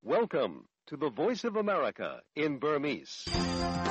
Welcome to the Voice of America in Burmese. ။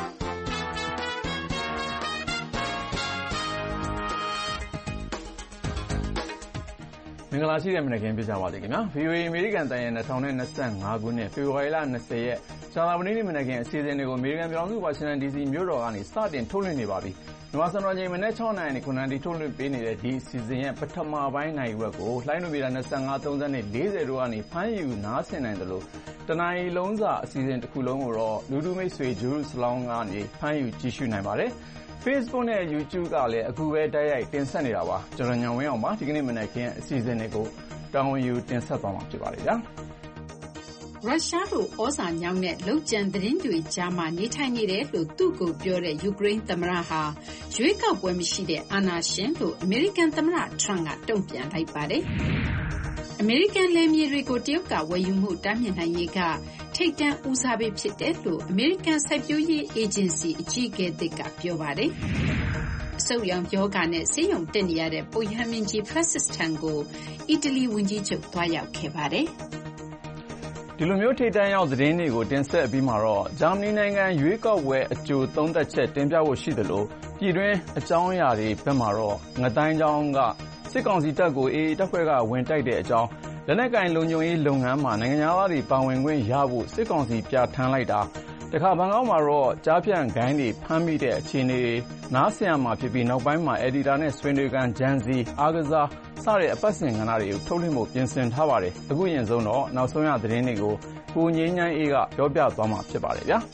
မင်္ဂလာရှိတဲ့မနက်ခင်းပြကြပါလိမ့်ခင်ဗျာ။ VOA အမေရိကန်တိုင်းရဲ့2025ခုနှစ်ဖေဖော်ဝါရီလ20ရက်ကြာသပတေးနေ့မနက်ခင်းအစီအစဉ်တွေကိုအမေရိကန်ပြည်ထောင်စုဝါရှင်တန် DC မြို့တော်ကနေစတင်ထုတ်လွှင့်နေပါပြီ။မြန်မာစံတော်ချိန်မနက်6:00နာရီနဲ့9:00နာရီထုတ်လွှင့်ပေးနေတဲ့ဒီအစီအစဉ်ရဲ့ပထမပိုင်းနိုင်ဝက်ကိုလှိုင်းလွှင့်ပေးတာ25 30နဲ့40တို့ကနေဖမ်းယူနားဆင်နိုင်တယ်လို့တနင်္လာရီလုံးစာအစီအစဉ်တစ်ခုလုံးကိုတော့လူထုမိတ်ဆွေဂျူးစလောင်းကနေဖမ်းယူကြည့်ရှုနိုင်ပါတယ်။ Facebook နဲ့ YouTube ကလည်းအခုပဲတိုက်ရိုက်တင်ဆက်နေတာပါ။ကျွန်တော်ညောင်ဝင်းအောင်ပါဒီကနေ့မနက်ခင်းအစီအစဉ်တွေကိုတာဝန်ယူတင်ဆက်သွားမှာဖြစ်ပါတယ်ဗျာ။ရုရှားတို့ဩဇာညောင်းတဲ့လုံခြံသတင်းတွေကြားမှာနေထိုင်နေတယ်လို့သူ့ကိုပြောတဲ့ယူကရိန်းသမ္မတဟာရွေးကောက်ပွဲမရှိတဲ့အာဏာရှင်လို့အမေရိကန်သမ္မတထရန့်ကတုံ့ပြန်လိုက်ပါတယ်။အမေရိကန်လယ်မြေတွေကိုတရုတ်ကဝယ်ယူမှုတားမြစ်နိုင်ရေးကထိပ်တန်းဦးစားပေးဖြစ်တယ်လို့အမေရိကန်စိုက်ပျိုးရေးအေဂျင်စီအကြီးအကဲသစ်ကပြောပါတယ်။အဆုတ်ရောင်ယောဂနဲ့ဆေးရုံတက်နေရတဲ့ပုပ်ရဟန်းမင်းကြီး Francis ထံကိုအီတလီဝန်ကြီးချုပ်သွားရောက်ခဲ့ပါတယ်။ဒီလိုမျိုးထိပ်တန်းရောက်သတင်းတွေကိုတင်ဆက်ပြီးမှတော့ဂျာမနီနိုင်ငံရွေးကောက်ပွဲအကြိုသုံးသပ်ချက်တင်ပြဖို့ရှိသလိုပြည်တွင်းအကြောင်းအရာတွေဘက်မှာတော့ငတိုင်းကျောင်းကစစ်ကောင်စီတပ်ကိုအေအေတပ်ဖွဲ့ကဝင်တိုက်တဲ့အကြောင်းလက်နက်ကင်လုံခြုံရေးလုပ်ငန်းမှာနိုင်ငံသားတွေပါဝင်ခွင့်ရဖို့စစ်ကောင်စီပြဋ္ဌာန်းလိုက်တာတခါဘန်ကောက်မှာတော့ကြားဖြန့်ဂိုင်းတွေဖမ်းမိတဲ့အခြေအနေတွေနားဆင်ရမှာဖြစ်ပြီးနောက်ပိုင်းမှာအက်ဒီတာနဲ့ဆွေးနွေးကန်ဂျန်စီအားကစားစတဲ့အပတ်စဉ်ကဏ္ဍတွေကိုထုတ်လွှင့်ဖို့ပြင်ဆင်ထားပါတယ်။အခုရင်ဆုံးတော့နောက်ဆုံးရသတင်းတွေကိုကိုငြိမ်းချမ်းအေးကပြောပြသွားမှာဖြစ်ပါတယ်ဗျာ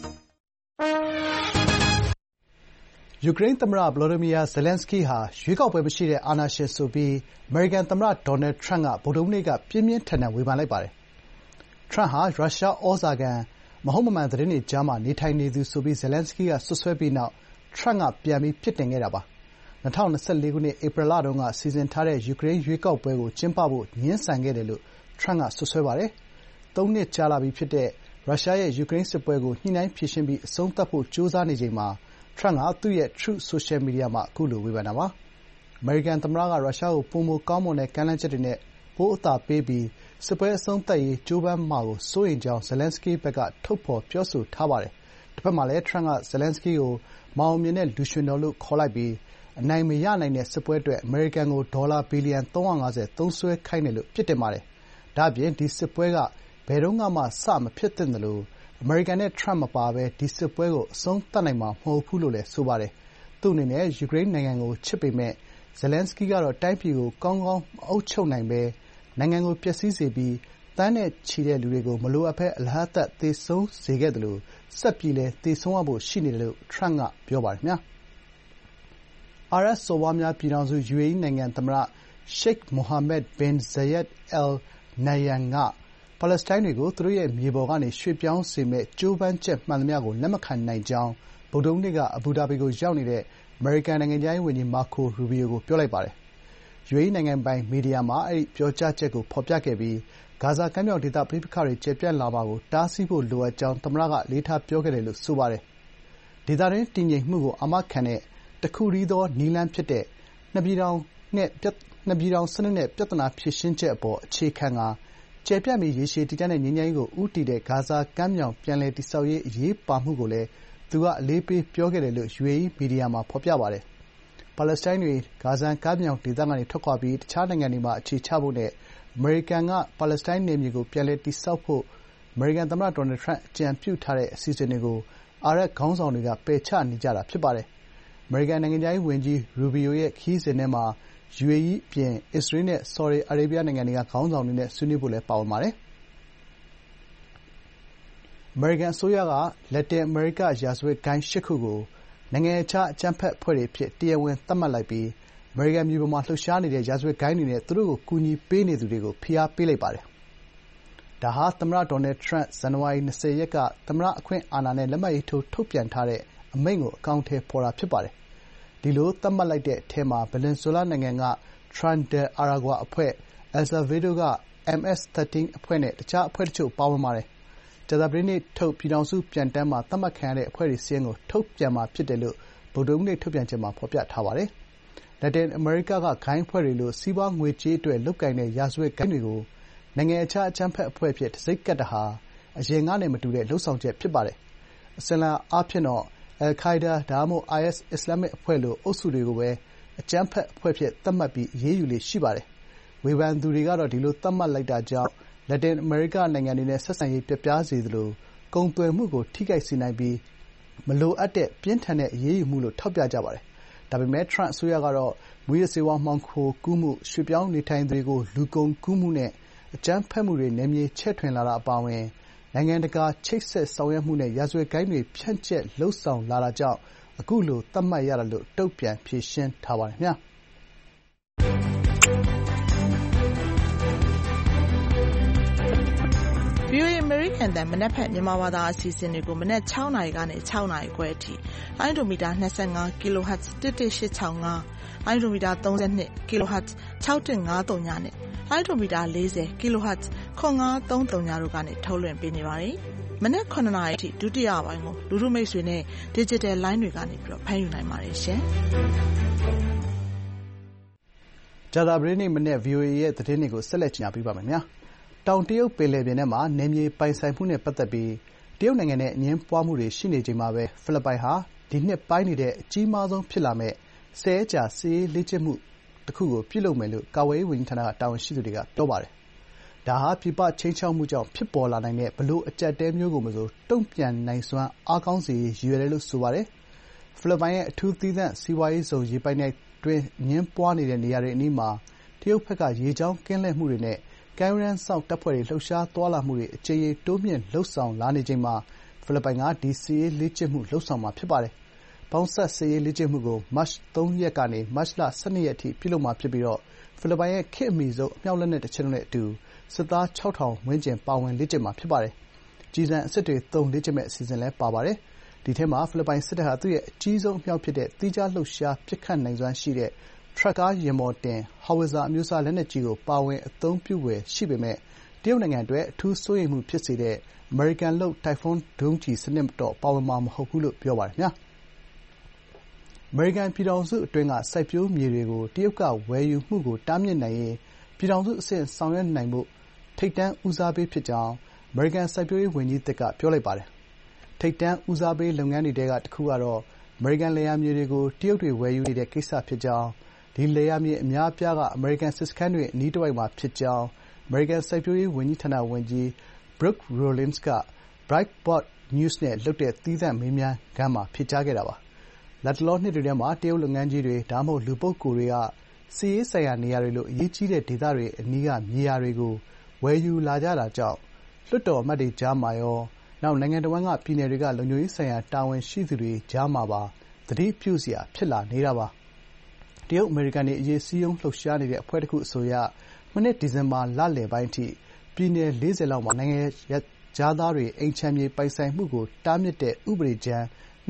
။ယူကရိန်းသမ္မတဗလိုဒီမီယာဇယ်လန်စကီးဟာရွေးကောက်ပွဲမရှိတဲ့အာဏာရှင်ဆိုပြီးအမေရိကန်သမ္မတဒေါ်နယ်ထရန့်ကဗုဒ္ဓဟူးနေ့ကပြင်းပြင်းထန်ထန်ဝေဖန်လိုက်ပါတယ်။ထရန့်ဟာရုရှားဩဇာခံမဟုတ်မမှန်သတင်းတွေကြားမှာနေထိုင်နေသူဆိုပြီးဇယ်လန်စကီးကစွပ်စွဲပြီးနောက်ထရန့်ကပြန်ပြီးပြစ်တင်ခဲ့တာပါ။၂၀၂၄ခုနှစ်ဧပြီလတုန်းကစီစဉ်ထားတဲ့ယူကရိန်းရွေးကောက်ပွဲကိုကျင်းပဖို့ငြင်းဆန်ခဲ့တယ်လို့ထရန့်ကစွပ်စွဲပါတယ်။၃နှစ်ကြာလာပြီဖြစ်တဲ့ရုရှားရဲ့ယူကရိန်းစစ်ပွဲကိုညှိနှိုင်းဖြေရှင်းပြီးအဆုံးသတ်ဖို့ကြိုးစားနေချိန်မှာထရန့်ကသူ့ရဲ့ Truth Social မီဒီယာမှာအခုလိုဝေဖန်တာပါ။အမေရိကန်သမ္မတကရုရှားကိုပိုမိုကောင်းမွန်တဲ့ကမ်းလှမ်းချက်တွေနဲ့ပိုအသာပေးပြီးစစ်ပွဲအဆုံးသတ်ရေးကြိုးပမ်းမှာကိုစိုးရိမ်ကြောင်းဇယ်လန်စကီးဘက်ကထုတ်ဖော်ပြောဆိုထားပါတယ်။တဘက်မှာလည်းထရန့်ကဇယ်လန်စကီးကိုမအောင်မြင်တဲ့လူရွှင်တော်လို့ခေါ်လိုက်ပြီးအနိုင်မရနိုင်တဲ့စစ်ပွဲအတွက်အမေရိကန်ကိုဒေါ်လာဘီလီယံ350သုံးစွဲခိုင်းတယ်လို့ပြစ်တင်ပါတယ်။ဒါ့အပြင်ဒီစစ်ပွဲကဘယ်တုန်းကမှစမဖြစ်သင့်သလိုအမေရိကန်နဲ့ထရန့်မပါဘဲဒီစစ်ပွဲကိုအဆုံးသတ်နိုင်မှာမဟုတ်ဘူးလို့လည်းဆိုပါတယ်။သူ့အနေနဲ့ယူကရိန်းနိုင်ငံကိုချစ်ပေမယ့်ဇယ်လန်စကီးကတော့တိုင်းပြည်ကိုကောင်းကောင်းမအုပ်ချုပ်နိုင်ဘဲနိုင်ငံကိုပျက်စီးစေပြီးသန်းနဲ့ချီတဲ့လူတွေကိုမလိုအပ်ဘဲအလဟဿသေဆုံးစေခဲ့သလိုဆက်ပြီးလည်းသေဆုံးရဖို့ရှိနေတယ်လို့ထရန့်ကပြောပါတယ်ခင်ဗျာ။အာရပ်စော်ဘွားများပြည်ထောင်စု UAE နိုင်ငံသမ္မတရှိတ်မိုဟာမက်ဘင်ဇာယက်အယ်နဟ်ယန်ကပါလက်စတိုင်းတွေကိုသူတို့ရဲ့မြေပေါ်ကနေရွှေ့ပြောင်းစေမယ့်ကြိုးပမ်းချက်မှန်သမျှကိုလက်မခံနိုင်ကြောင်းဗုဒ္ဓဟူးနေ့ကအဘူဒါဘီကိုရောက်နေတဲ့အမေရိကန်နိုင်ငံခြားရေးဝန်ကြီးမာကိုရူဘီယိုကိုပြောလိုက်ပါတယ်။ UAE နိုင်ငံပိုင်မီဒီယာမှာအဲဒီပြောကြားချက်ကိုဖော်ပြခဲ့ပြီးဂါဇာကမ်းမြောင်ဒေသပဋိပက္ခတွေကျယ်ပြန့်လာမှာကိုတားဆီးဖို့လိုအပ်ကြောင်းသမ္မတကအလေးထားပြောခဲ့တယ်လို့ဆိုပါတယ်။ဒေသတွင်းတည်ငြိမ်မှုကိုအာမခံတဲ့တခုတည်းသောနည်းလမ်းဖြစ်တဲ့နှစ်ပြည်ထောင်စနစ်နဲ့ပြဿနာဖြေရှင်းချက်အပေါ်အခြေခံကာကျယ်ပြန့်ပြီးရေရှည်တည်တံ့တဲ့ငြိမ်းချမ်းရေးကိုဦးတည်တဲ့ဂါဇာကမ်းမြောင်ပြန်လည်တည်ဆောက်ရေးအရေးပါမှုကိုလည်းသူကအလေးပေးပြောခဲ့တယ်လို့ UAE မီဒီယာမှာဖော်ပြပါတယ်။ပါလက်စတိုင်းတွေဂါဇာကမ်းမြောင်ဒေသကနေထွက်ခွာပြီးတခြားနိုင်ငံတွေမှာအခြေချဖို့နဲ့အမေရိကန်ကပါလက်စတိုင်းနယ်မြေကိုပြန်လည်တည်ဆောက်ဖို့အမေရိကန်သမ္မတဒေါ်နယ်ထရန့်အကြံပြုထားတဲ့အစီအစဉ်တွေကိုအာရပ်ခေါင်းဆောင်တွေကပယ်ချနေကြတာဖြစ်ပါတယ်။အမေရိကန်နိုင်ငံခြားရေးဝန်ကြီးရူဘီယိုရဲ့ခရီးစဉ်ထဲမှာ UAE အပြင်အစ္စရေးနဲ့ဆော်ဒီအာရေဗျနိုင်ငံတွေကခေါင်းဆောင်တွေနဲ့ဆွေးနွေးဖို့လည်းပါဝင်ပါတယ်။အမေရိကန်အစိုးရကလက်တင်အမေရိကရာဇဝတ်ဂိုဏ်း8ခုကိုနိုင်ငံခြားအကြမ်းဖက်အဖွဲ့တွေအဖြစ်တရားဝင်သတ်မှတ်လိုက်ပြီးအမေရိကန်မြေပေါ်မှာလှုပ်ရှားနေတဲ့ရာဇဝတ်ဂိုဏ်းတွေနဲ့သူတို့ကိုကူညီပေးနေသူတွေကိုဖိအားပေးလိုက်ပါတယ်။ဒါဟာသမ္မတဒေါ်နယ်ထရန့်ဇန်နဝါရီ20ရက်ကသမ္မတအခွင့်အာဏာနဲ့လက်မှတ်ရေးထိုးထုတ်ပြန်ထားတဲ့အမိန့်ကိုအကောင်အထည်ဖော်တာဖြစ်ပါတယ်။ဒီလိုသတ်မှတ်လိုက်တဲ့အထဲမှာဗင်နီဇွဲလားနိုင်ငံက Tren de Aragua အဖွဲ့၊ El Salvador က MS-13 အဖွဲ့နဲ့တခြားအဖွဲ့တချို့ပါဝင်ပါတယ်။ကြာသပတေးနေ့ထုတ်ပြည်ထောင်စုပြန်တမ်းမှာသတ်မှတ်ခံရတဲ့အဖွဲ့တွေစာရင်းကိုထုတ်ပြန်မှာဖြစ်တယ်လို့ဗုဒ္ဓဟူးနေ့ထုတ်ပြန်ချက်မှာဖော်ပြထားပါတယ်။လက်တင်အမေရိကကဂိုဏ်းအဖွဲ့တွေလိုစီးပွားငွေကြေးအတွက်လုပ်ကိုင်တဲ့ရာဇဝတ်ဂိုဏ်းတွေကိုနိုင်ငံခြားအကြမ်းဖက်အဖွဲ့အဖြစ်တံဆိပ်ကပ်တာဟာအရင်ကနဲ့မတူတဲ့လုပ်ဆောင်ချက်ဖြစ်ပါတယ်။အစဉ်အလာအားဖြင့်တော့al-Qaeda ဒါမှမဟုတ် IS အစ္စလာမစ်အဖွဲ့လိုအုပ်စုတွေကိုပဲအကြမ်းဖက်အဖွဲ့အဖြစ်သတ်မှတ်ပြီးအရေးယူလေ့ရှိပါတယ်။ဝေဖန်သူတွေကတော့ဒီလိုသတ်မှတ်လိုက်တာကြောင့်လက်တင်အမေရိကနိုင်ငံတွေနဲ့ဆက်ဆံရေးပျက်ပြားစေသလိုကုန်သွယ်မှုကိုထိခိုက်စေနိုင်ပြီးမလိုအပ်တဲ့ပြင်းထန်တဲ့အရေးယူမှုလို့ထောက်ပြကြပါတယ်။ဒါပေမဲ့ထရမ့်အစိုးရကတော့မူးယစ်ဆေးဝါးမှောင်ခိုကူးမှု၊ရွှေ့ပြောင်းနေထိုင်သူတွေကိုလူကုန်ကူးမှုနဲ့အကြမ်းဖက်မှုတွေနယ်မြေချဲ့ထွင်လာတာအပါအဝင်နိုင်ငံတကာချိတ်ဆက်ဆောင်ရွက်မှုနဲ့ရာဇဝတ်ဂိုဏ်းတွေဖြန့်ကျက်လုပ်ဆောင်လာတာကြောင့်အခုလိုသတ်မှတ်ရတာလို့တုံ့ပြန်ဖြေရှင်းထားပါတယ်ခင်ဗျာ။ VOA အမေရိကန်အသံမနက်ဖြန်မြန်မာဘာသာအစီအစဉ်တွေကိုမနက်6 နာရီကနေ 6 နာရီခွဲအထိလိုင်းဒိုမီတာ25 kHz 11865လိုင်းဒိုမီတာ32 kHz 6153ညနဲ့လိုင်းဒိုမီတာ40 kHz 9530တို့ကနေထုတ်လွှင့်ပေးနေပါတယ်။မနက်9 နာရီအထိဒုတိယပိုင်းကိုလူထုမိတ်ဆွေနဲ့ digital line တွေကနေပြီးတော့ဖမ်းယူနိုင်ပါတယ်ရှင်။ကြာသပတေးနေ့မနက် VOA ရဲ့သတင်းတွေကိုဆက်လက်ကြေညာပေးပါမယ်။တောင်တရုတ်ပင်လယ်ပြင်ထဲမှာနယ်မြေပိုင်ဆိုင်မှုနဲ့ပတ်သက်ပြီးတရုတ်နိုင်ငံနဲ့အငြင်းပွားမှုတွေရှိနေချိန်မှာပဲဖိလစ်ပိုင်ဟာဒီနှစ်ပိုင်းတွေထဲအကြီးမားဆုံးဖြစ်လာမယ့်10 ရက်ကြာစစ်ရေးလေ့ကျင့်မှုတခုကိုပြုလုပ်မယ်လို့ကာကွယ်ရေးဝန်ကြီးဌာနကတာဝန်ရှိသူတွေကပြောပါတယ်။ဒါဟာပြည်ပခြိမ်းခြောက်မှုကြောင့်ဖြစ်ပေါ်လာနိုင်တဲ့ဘယ်လိုအကျပ်အတည်းမျိုးကိုမဆိုတုံ့ပြန်နိုင်စွမ်းအားကောင်းစေရေးရည်ရွယ်တယ်လို့ဆိုပါတယ်။ဖိလစ်ပိုင်ရဲ့အထူးသီးသန့်စီးပွားရေးဇုံရေပိုင်နက်အတွင်းအငြင်းပွားနေတဲ့နေရာတွေအနီးမှာတရုတ်ဘက်ကရေကြောင်းကင်းလှည့်မှုတွေနဲ့ကမ်းရိုးတန်းစောင့်တပ်ဖွဲ့တွေလှုပ်ရှားသွားလာမှုတွေအကြိမ်ကြိမ်တိုးမြှင့်လုပ်ဆောင်လာနေချိန်မှာဖိလစ်ပိုင်ကဒီစစ်ရေးလေ့ကျင့်မှုလုပ်ဆောင်မှာဖြစ်ပါတယ်။ပေါင်းစပ်စစ်ရေးလေ့ကျင့်မှုကိုမတ်လ 3 ရက်ကနေမတ်လ 12 ရက်အထိပြုလုပ်မှာဖြစ်ပြီးဖိလစ်ပိုင်ရဲ့ခေတ်အမီဆုံးအမြောက်လက်နက်တချို့နဲ့အတူစစ်သား 6,000 ဝန်းကျင်ပါဝင်လေ့ကျင့်မှာဖြစ်ပါတယ်။ကျည်ဆံအစစ်တွေသုံးလေ့ကျင့်မယ့်အစီအစဉ်လည်းပါပါတယ်။ဒီထဲမှာဖိလစ်ပိုင်စစ်တပ်ဟာသူ့ရဲ့အကြီးဆုံးအမြောက်ဖြစ်တဲ့သီးခြားလှုပ်ရှားပစ်ခတ်နိုင်စွမ်းရှိတဲ့ထရပ်ကားယာဉ်ပေါ်တင်ဟောင်ဝစ်ဇာအမျိုးအစားလက်နက်ကြီးကိုပါဝင်အသုံးပြုဖွယ်ရှိပေမယ့်တရုတ်နိုင်ငံအတွက်အထူးစိုးရိမ်မှုဖြစ်စေတဲ့အမေရိကန်လုပ် Typhoon ဒုံးကျည်စနစ်တော့ပါဝင်မှာမဟုတ်ဘူးလို့ပြောပါတယ်။အမေရိကန်ပြည်ထောင်စုအတွင်းကစိုက်ပျိုးမြေတွေကိုတရုတ်ကဝယ်ယူမှုကိုတားမြစ်နိုင်ရေးပြည်ထောင်စုအဆင့်ဆောင်ရွက်နိုင်ဖို့ထိပ်တန်းဦးစားပေးဖြစ်ကြောင်းအမေရိကန်စိုက်ပျိုးရေးဝန်ကြီးသစ်ကပြောလိုက်ပါတယ်။ထိပ်တန်းဦးစားပေးလုပ်ငန်းတွေထဲကတခုကတော့အမေရိကန်လယ်ယာမြေတွေကိုတရုတ်တွေဝယ်ယူနေတဲ့ကိစ္စဖြစ်ကြောင်းဒီလယ်ယာမြေအများအပြားကအမေရိကန်စစ်စခန်းတွေအနီးတဝိုက်မှာဖြစ်ကြောင်းအမေရိကန်စိုက်ပျိုးရေးဝန်ကြီးဌာနဝန်ကြီး Brooke Rollins က Breitbart News နဲ့လုပ်တဲ့သီးသန့်မေးမြန်းခန်းမှာဖြေကြားခဲ့တာပါ။လတ်တလောနှစ်တွေထဲမှာတရုတ်လုပ်ငန်းကြီးတွေဒါမှမဟုတ်လူပုဂ္ဂိုလ်တွေကစစ်ရေးဆိုင်ရာနေရာတွေလိုအရေးကြီးတဲ့ဒေသတွေအနီးကမြေယာတွေကိုဝယ်ယူလာကြတာကြောင့်လွှတ်တော်အမတ်တွေကြားမှာရောနောက်နိုင်ငံတဝန်းကပြည်နယ်တွေကလုံခြုံရေးဆိုင်ရာတာဝန်ရှိသူတွေကြားမှာပါသတိပြုစရာဖြစ်လာနေတာပါ။တရုတ်-အမေရိကန်တွေအရေးစည်းရုံးလှုပ်ရှားနေတဲ့အဖွဲ့တခုအဆိုအရမနှစ်ဒီဇင်ဘာလလယ်ပိုင်းအထိပြည်နယ် 40 လောက်မှာနိုင်ငံခြားသားတွေအိမ်ခြံမြေပိုင်ဆိုင်မှုကိုတားမြစ်တဲ့ဥပဒေကြမ်း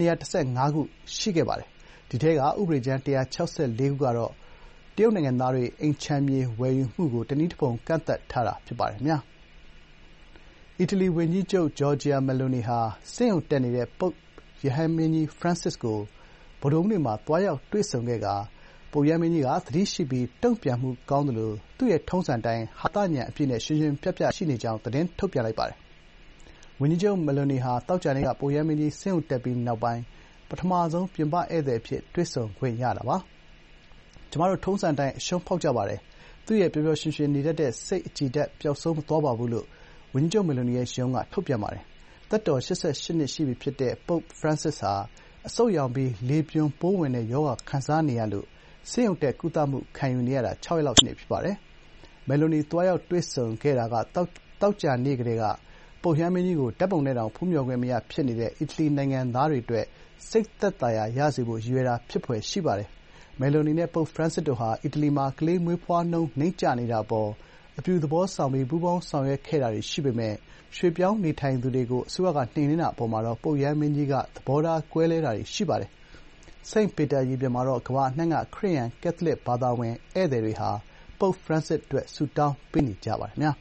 215 ခုရှိခဲ့ပါတယ်။ဒီထဲကဥပဒေကြမ်း164 ခုကတော့တရုတ်နိုင်ငံသားတွေအိမ်ခြံမြေဝယ်ယူမှုကိုတနည်းတဖုံကန့်သတ်ထားတာဖြစ်ပါတယ်။အီတလီဝန်ကြီးချုပ် Giorgia Meloni ဟာဆေးရုံတက်နေတဲ့ပုပ်ရဟန်းမင်းကြီး Francis ကိုဗုဒ္ဓဟူးနေ့မှာသွားရောက်တွေ့ဆုံခဲ့ကာပုပ်ရဟန်းမင်းကြီးကသတိရှိပြီးတုံ့ပြန်မှုကောင်းသလိုသူ့ရဲ့ထုံးစံအတိုင်းဟာသဉာဏ်အပြည့်နဲ့ရှင်းရှင်းပြပြရှိနေကြောင်းသတင်းထုတ်ပြန်လိုက်ပါတယ်။ဝန်ကြီးချုပ် Meloni ဟာသောကြာနေ့ကပုပ်ရဟန်းမင်းကြီးဆေးရုံတက်ပြီးနောက်ပိုင်းပထမဆုံးပြင်ပဧည့်သည်အဖြစ်တွေ့ဆုံခွင့်ရတာပါ။ကျမတို့ထုံးစံအတိုင်းအရှုံးဖောက်ကြပါတယ်။သူ့ရဲ့ပျော်ပျော်ရွှင်ရွှင်နေတတ်တဲ့စိတ်အကြည်ဓာတ်ပျောက်ဆုံးမသွားပါဘူးလို့ဝန်ကြီးချုပ် Meloni ရဲ့ရုံးကထုတ်ပြန်ပါတယ်။သက်တော် 88 နှစ်ရှိပြီဖြစ်တဲ့ပုပ် Francis ဟာအဆုတ်ရောင်ပြီးလေပြွန်ပိုးဝင်တဲ့ရောဂါခံစားနေရလို့ဆေးရုံတက်ကုသမှုခံယူနေရတာ6 ရက်လောက်ရှိနေပြီဖြစ်ပါတယ်။ Meloni သွားရောက်တွေ့ဆုံခဲ့တာကသောကြာနေ့ကတည်းကပုပ်ရဟန်းမင်းကြီးကိုဓာတ်ပုံနဲ့တောင်ဖူးမျှော်ခွင့်မရဖြစ်နေတဲ့အီတလီနိုင်ငံသားတွေအတွက်စိတ်သက်သာရာရစေဖို့ရည်ရွယ်တာဖြစ်ဖွယ်ရှိပါတယ်။ Meloni နဲ့ပုပ် Francis တို့ဟာအီတလီမှာကလေးမွေးဖွားနှုန်းနိမ့်ကျနေတာအပေါ်အပြုသဘောဆောင်ပြီးပူးပေါင်းဆောင်ရွက်ခဲ့တာတွေရှိပေမယ့်ရွှေ့ပြောင်းနေထိုင်သူတွေကိုအစိုးရကနှိမ်နင်းတာအပေါ်မှာတော့ပုပ်ရဟန်းမင်းကြီးကသဘောထားကွဲလွဲတာတွေရှိပါတယ်။ စိန့်ပီတာရင်ပြင်မှာတော့ကမ္ဘာအနှံ့ကခရစ်ယာန်ကက်သလစ်ဘာသာဝင်ဧည့်သည်တွေဟာပုပ် Francis အတွက်ဆုတောင်းပေးနေကြပါတယ်။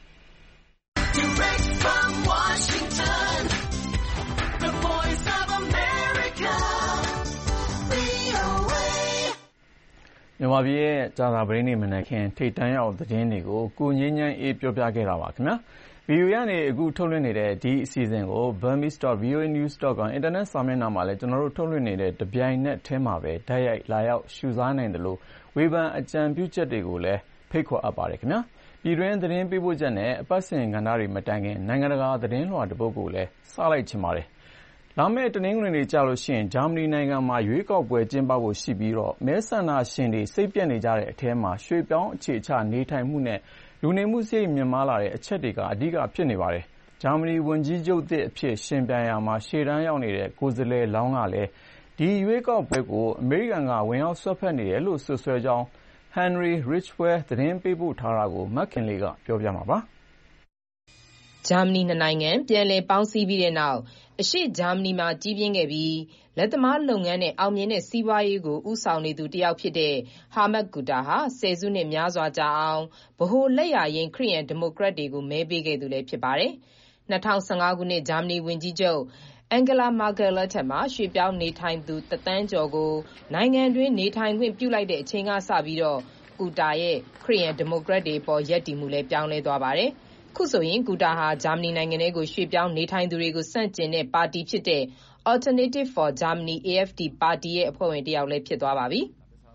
Direct from Washington, the voice of America, VOA. မြန်မာပြည်ရဲ့ကြာသပတေးနေ့မနက်ခင်းထိပ်တန်းရောက်သတင်းတွေကိုကိုငြိမ်းချမ်းအေးပြောပြခဲ့တာပါခင်ဗျာ။ VOA ကနေအခုထုတ်လွှင့်နေတဲ့ဒီအစီအစဉ်ကို burmese.voanews.com အင်တာနက်စာမျက်နှာမှာလည်းကျွန်တော်တို့ထုတ်လွှင့်နေတဲ့တပြိုင်နက်တည်းမှာပဲတိုက်ရိုက်လာရောက်ရှုစားနိုင်တယ်လို့ဝေဖန်အကြံပြုချက်တွေကိုလည်းဖိတ်ခေါ်အပ်ပါတယ်ခင်ဗျာ။ပြည်တွင်းသတင်းပေးပို့ချက်နဲ့အပတ်စဉ်ကဏ္ဍတွေမတိုင်ခင်နိုင်ငံတကာသတင်းလွှာတစ်ပုဒ်ကိုလည်းစလိုက်ချင်ပါတယ်။လာမယ့်တနင်္ဂနွေနေ့ကြာလို့ရှိရင်ဂျာမနီနိုင်ငံမှာရွေးကောက်ပွဲကျင်းပဖို့ရှိပြီးတော့မဲဆန္ဒရှင်တွေစိတ်ပြတ်နေကြတဲ့အထဲမှာရွှေ့ပြောင်းအခြေချနေထိုင်မှုနဲ့လူနေမှုစရိတ်မြင့်မားလာတဲ့အချက်တွေကအဓိကဖြစ်နေပါတယ်။ဂျာမနီဝန်ကြီးချုပ်သစ်အဖြစ်ရှင်ပြိုင်ရာမှာရှေ့တန်းရောက်နေတဲ့ကိုယ်စားလှယ်လောင်းကလည်းဒီရွေးကောက်ပွဲကိုအမေရိကန်ကဝင်ရောက်ဆွတ်ဖက်နေတယ်လို့ဆွဆွဲကြောင်း Henry Ridgwell သတင်းပေးပို့ထားတာကိုမက်ခင်လေးကပြောပြမှာပါ။ဂျာမနီနှစ်နိုင်ငံပြန်လည်ပေါင်းစည်းပြီးတဲ့နောက်အရှေ့ဂျာမနီမှာကြီးပြင်းခဲ့ပြီးလက်သမားလုပ်ငန်းနဲ့အောင်မြင်တဲ့စီးပွားရေးကိုဦးဆောင်နေသူတစ်ယောက်ဖြစ်တဲ့ဟာမတ်ဂူတာဟာဆယ်စုနှစ်များစွာကြာအောင်ဗဟိုလက်ယာယိမ်းခရစ်ယာန်ဒီမိုကရက်တွေကိုမဲပေးခဲ့သူလည်းဖြစ်ပါတယ်။2015ခုနှစ်ဂျာမနီဝန်ကြီးချုပ်အန်ဂလာမာကယ်လက်ထက်မှာရွှေ့ပြောင်းနေထိုင်သူ1 သန်းကျော်ကိုနိုင်ငံတွင်းနေထိုင်ခွင့်ပြုလိုက်တဲ့အချိန်ကစပြီးတော့ဂူတာရဲ့ခရစ်ယာန်ဒီမိုကရက်တွေပေါ်ရပ်တည်မှုလည်းပြောင်းလဲသွားပါတယ်။ခုဆိုရင်ဂူတာဟာဂျာမနီနိုင်ငံထဲကိုရွှေ့ပြောင်းနေထိုင်သူတွေကိုစန့်ကျင်တဲ့ပါတီဖြစ်တဲ့ Alternative for Germany AfD ပါတီရဲ့အဖွဲ့ဝင်တစ်ယောက်လည်းဖြစ်သွားပါပြီ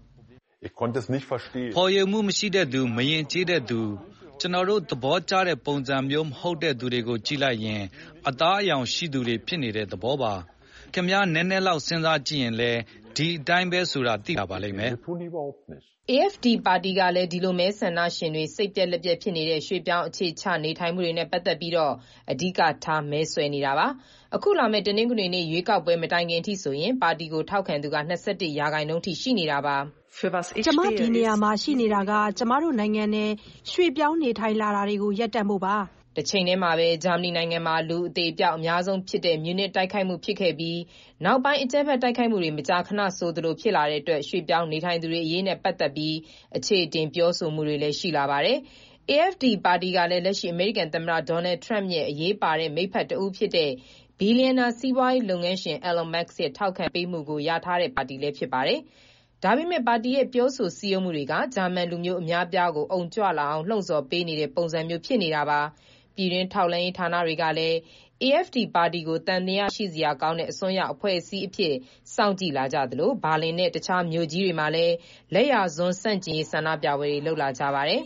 ။ပေါ်ရမှုမရှိတဲ့သူမယဉ်ကျေးတဲ့သူကျွန်တော်တို့သဘောကျတဲ့ပုံစံမျိုးမဟုတ်တဲ့သူတွေကိုကြည့်လိုက်ရင်အသားအရောင်ရှိသူတွေဖြစ်နေတဲ့သဘောပါ။ခင်ဗျားနည်းနည်းလောက်စဉ်းစားကြည့်ရင်လည်းဒီအတိုင်းပဲဆိုတာသိတာပါလိမ့်မယ်။ AfD ပါတီကလည်းဒီလိုမဲဆန္ဒရှင်တွေစိတ်ပြက်လက်ပြက်ဖြစ်နေတဲ့ရွှေ့ပြောင်းအခြေချနေထိုင်မှုတွေနဲ့ပတ်သက်ပြီးတော့အဓိကထားမဲဆွဲနေတာပါ။အခုလာမယ့်တနင်္ဂနွေနေ့ရွေးကောက်ပွဲမတိုင်ခင်ထိဆိုရင်ပါတီကိုထောက်ခံသူက21%ထိရှိနေတာပါ။ကျမဒီနေရာမှာရှိနေတာကကျမတို့နိုင်ငံနဲ့ရွှေ့ပြောင်းနေထိုင်လာတာတွေကိုရပ်တန့်ဖို့ပါ။တစ်ချိန်တည်းမှာပဲဂျာမနီနိုင်ငံမှာလူအသေးအပြောက်အများဆုံးဖြစ်တဲ့မြူနစ်တိုက်ခိုက်မှုဖြစ်ခဲ့ပြီးနောက်ပိုင်းအကြမ်းဖက်တိုက်ခိုက်မှုတွေမကြာခဏဆိုသလိုဖြစ်လာတဲ့အတွက်ရွှေ့ပြောင်းနေထိုင်သူတွေအရေးနဲ့ပတ်သက်ပြီးအခြေအတင်ပြောဆိုမှုတွေလည်းရှိလာပါတယ်။ AfD ပါတီကလည်းလက်ရှိအမေရိကန်သမ္မတဒေါ်နယ်ထရမ့်ရဲ့အရေးပါတဲ့မိတ်ဖက်တဦးဖြစ်တဲ့ဘီလီယံနာစီးပွားရေးလုပ်ငန်းရှင် Elon Musk ရဲ့ထောက်ခံပေးမှုကိုရထားတဲ့ပါတီလည်းဖြစ်ပါတယ်။ဒါပေမဲ့ပါတီရဲ့ပြောဆိုစည်းရုံးမှုတွေကဂျာမန်လူမျိုးအများအပြားကိုအုံကြွလာအောင်လှုံ့ဆော်ပေးနေတဲ့ပုံစံမျိုးဖြစ်နေတာပါ။ပြည်တွင်းထောက်လှမ်းရေးဌာနတွေကလည်း AfD ပါတီကိုတန်တရားရှိစရာကောင်းတဲ့အစွန်းရောက်အဖွဲ့အစည်းအဖြစ်စောင့်ကြည့်လာကြသလိုဘာလင်နဲ့တခြားမြို့ကြီးတွေမှာလည်းလက်ယာစွန်းဆန့်ကျင်ရေးဆန္ဒပြပွဲတွေလုပ်လာကြပါတယ်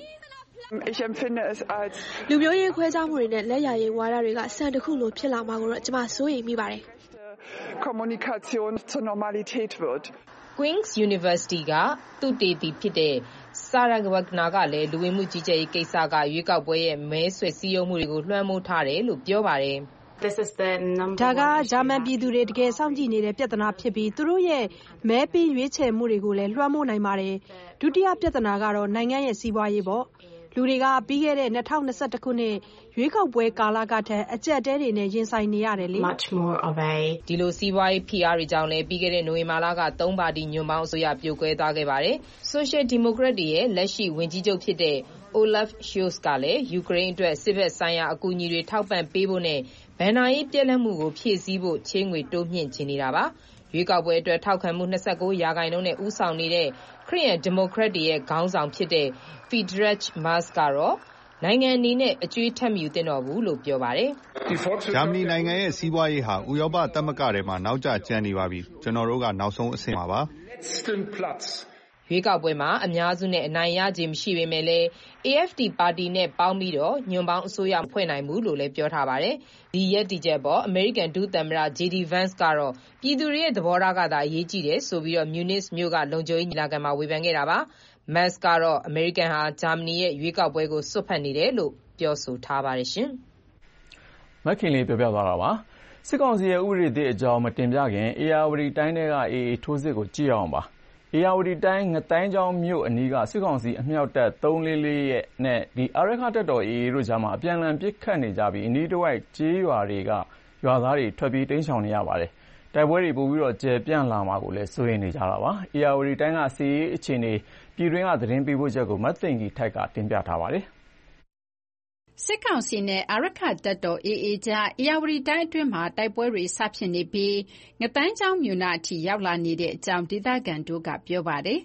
လူမျိုးရေးခွဲခြားမှုတွေနဲ့လက်ယာယိမ်းဝါဒတွေကစံတစ်ခုလိုဖြစ်လာမှာကိုတော့ကျွန်မစိုးရိမ်မိပါတယ် Queen's University ကသူတေသီဖြစ်တဲ့ဆာရာဝဂနာကလည်းလူဝင်မှုကြီးကြပ်ရေးကိစ္စကရွေးကောက်ပွဲရဲ့မဲဆွယ်စည်းရုံးမှုတွေကိုလွှမ်းမိုးထားတယ်လို့ပြောပါတယ်ဒါကဂျာမန်ပြည်သူတွေတကယ်စောင့်ကြည့်နေတဲ့ပြဿနာဖြစ်ပြီးသူတို့ရဲ့မဲပေးရွေးချယ်မှုတွေကိုလည်းလွှမ်းမိုးနိုင်ပါတယ်ဒုတိယပြဿနာကတော့နိုင်ငံရဲ့စီးပွားရေးပေါ့လူတွေကပြီးခဲ့တဲ့2021ခုနှစ်ရွေးကောက်ပွဲကာလကထက်အကျပ်တဲတွေနဲ့ရင်ဆိုင်နေရတယ်လေဒီလိုစီးပွားရေးဖိအားတွေကြောင့်လည်းပြီးခဲ့တဲ့နိုဝင်ဘာလက3ပါတီညွန့်ပေါင်းအစိုးရပြိုကွဲသွားခဲ့ပါတယ်ဆိုရှယ်ဒီမိုကရက်တွေရဲ့လက်ရှိဝန်ကြီးချုပ်ဖြစ်တဲ့ Olaf Scholz ကလည်းယူကရိန်းအတွက်စစ်ဘက်ဆိုင်ရာအကူအညီတွေထောက်ပံ့ပေးဖို့နဲ့ဘဏ္ဍာရေးပြည့်လက်မှုကိုဖြည့်ဆည်းဖို့ချေးငွေတိုးမြှင့်ချင်နေတာပါရွေးကောက်ပွဲအတွက်ထောက်ခံမှု29%နဲ့ဦးဆောင်နေတဲ့ခရစ်ယာန်ဒီမိုကရက်တွေရဲ့ခေါင်းဆောင်ဖြစ်တဲ့ Friedrich Merz ကတော့နိုင်ငံအနေနဲ့အကျွေးထပ်မယူသင့်တော့ဘူးလို့ပြောပါတယ်ဂျာမနီနိုင်ငံရဲ့စီးပွားရေးဟာဥရောပသမဂ္ဂထဲမှာနောက်ကျကျန်နေပါပြီကျွန်တော်တို့ကနောက်ဆုံးအဆင့်ပါပါရွေးကောက်ပွဲမှာအများစုနဲ့အနိုင်ရခြင်းမရှိပေမဲ့လည်း AfD ပါတီနဲ့ပေါင်းပြီးတော့ညွန့်ပေါင်းအစိုးရဖွဲ့နိုင်မှုလို့လည်းပြောထားပါတယ်။ဒီရက်တီချက်ပေါ်အမေရိကန်ဒုသမ္မတ JD Vance ကတော့ပြည်သူတွေရဲ့သဘောထားကသာအရေးကြီးတယ်ဆိုပြီးတော့ Munich မြို့ကလုံခြုံရေးညီလာခံမှာဝေဖန်ခဲ့တာပါ။ Musk ကတော့အမေရိကန်ဟာဂျာမနီရဲ့ရွေးကောက်ပွဲကိုစွတ်ဖက်နေတယ်လို့ပြောဆိုထားပါတယ်ရှင်။မက်ခင်လေးပြောပြသွားတာပါ။စစ်ကောင်စီရဲ့ဥပဒေသစ်အကြောင်းမတင်ပြခင်အေယာဝတီတိုင်းထဲကAAထိုးစစ်ကိုကြည့်အောင်ပါ။အေယာဝတီတိုင်းငတိုင်းကျောင်းမြို့အနီးကစစ်ကောင်စီအမြောက်တပ်344ရဲ့နဲ့အာရခတပ်တော် AA တို့ကြားမှာအပြန်အလှန်ပစ်ခတ်နေကြပြီးအနီးတစ်ဝိုက်ကျေးရွာတွေကရွာသားတွေထွက်ပြေးတိမ်းရှောင်နေရပါတယ်။တိုက်ပွဲတွေပိုပြီးတော့ကျယ်ပြန့်လာမှာကိုလည်းစိုးရိမ်နေကြတာပါ။အေယာဝတီတိုင်းကစီးရေးအခြေအနေပြည်တွင်းကသတင်းပေးပို့ချက်ကိုမတ်သိင်ကြီးထိုက်ကတင်ပြထားပါတယ်။စစ်ကောင်စီနဲ့အာရက္ခတပ်တော် AA ကြားဧရာဝတီတိုင်းအတွင်းမှာတိုက်ပွဲတွေစဖြစ်နေပြီးငတိုင်းကျောင်းမြို့နာအထိရောက်လာနေတဲ့အကြောင်းဒေသခံတို့ကပြောပါတယ်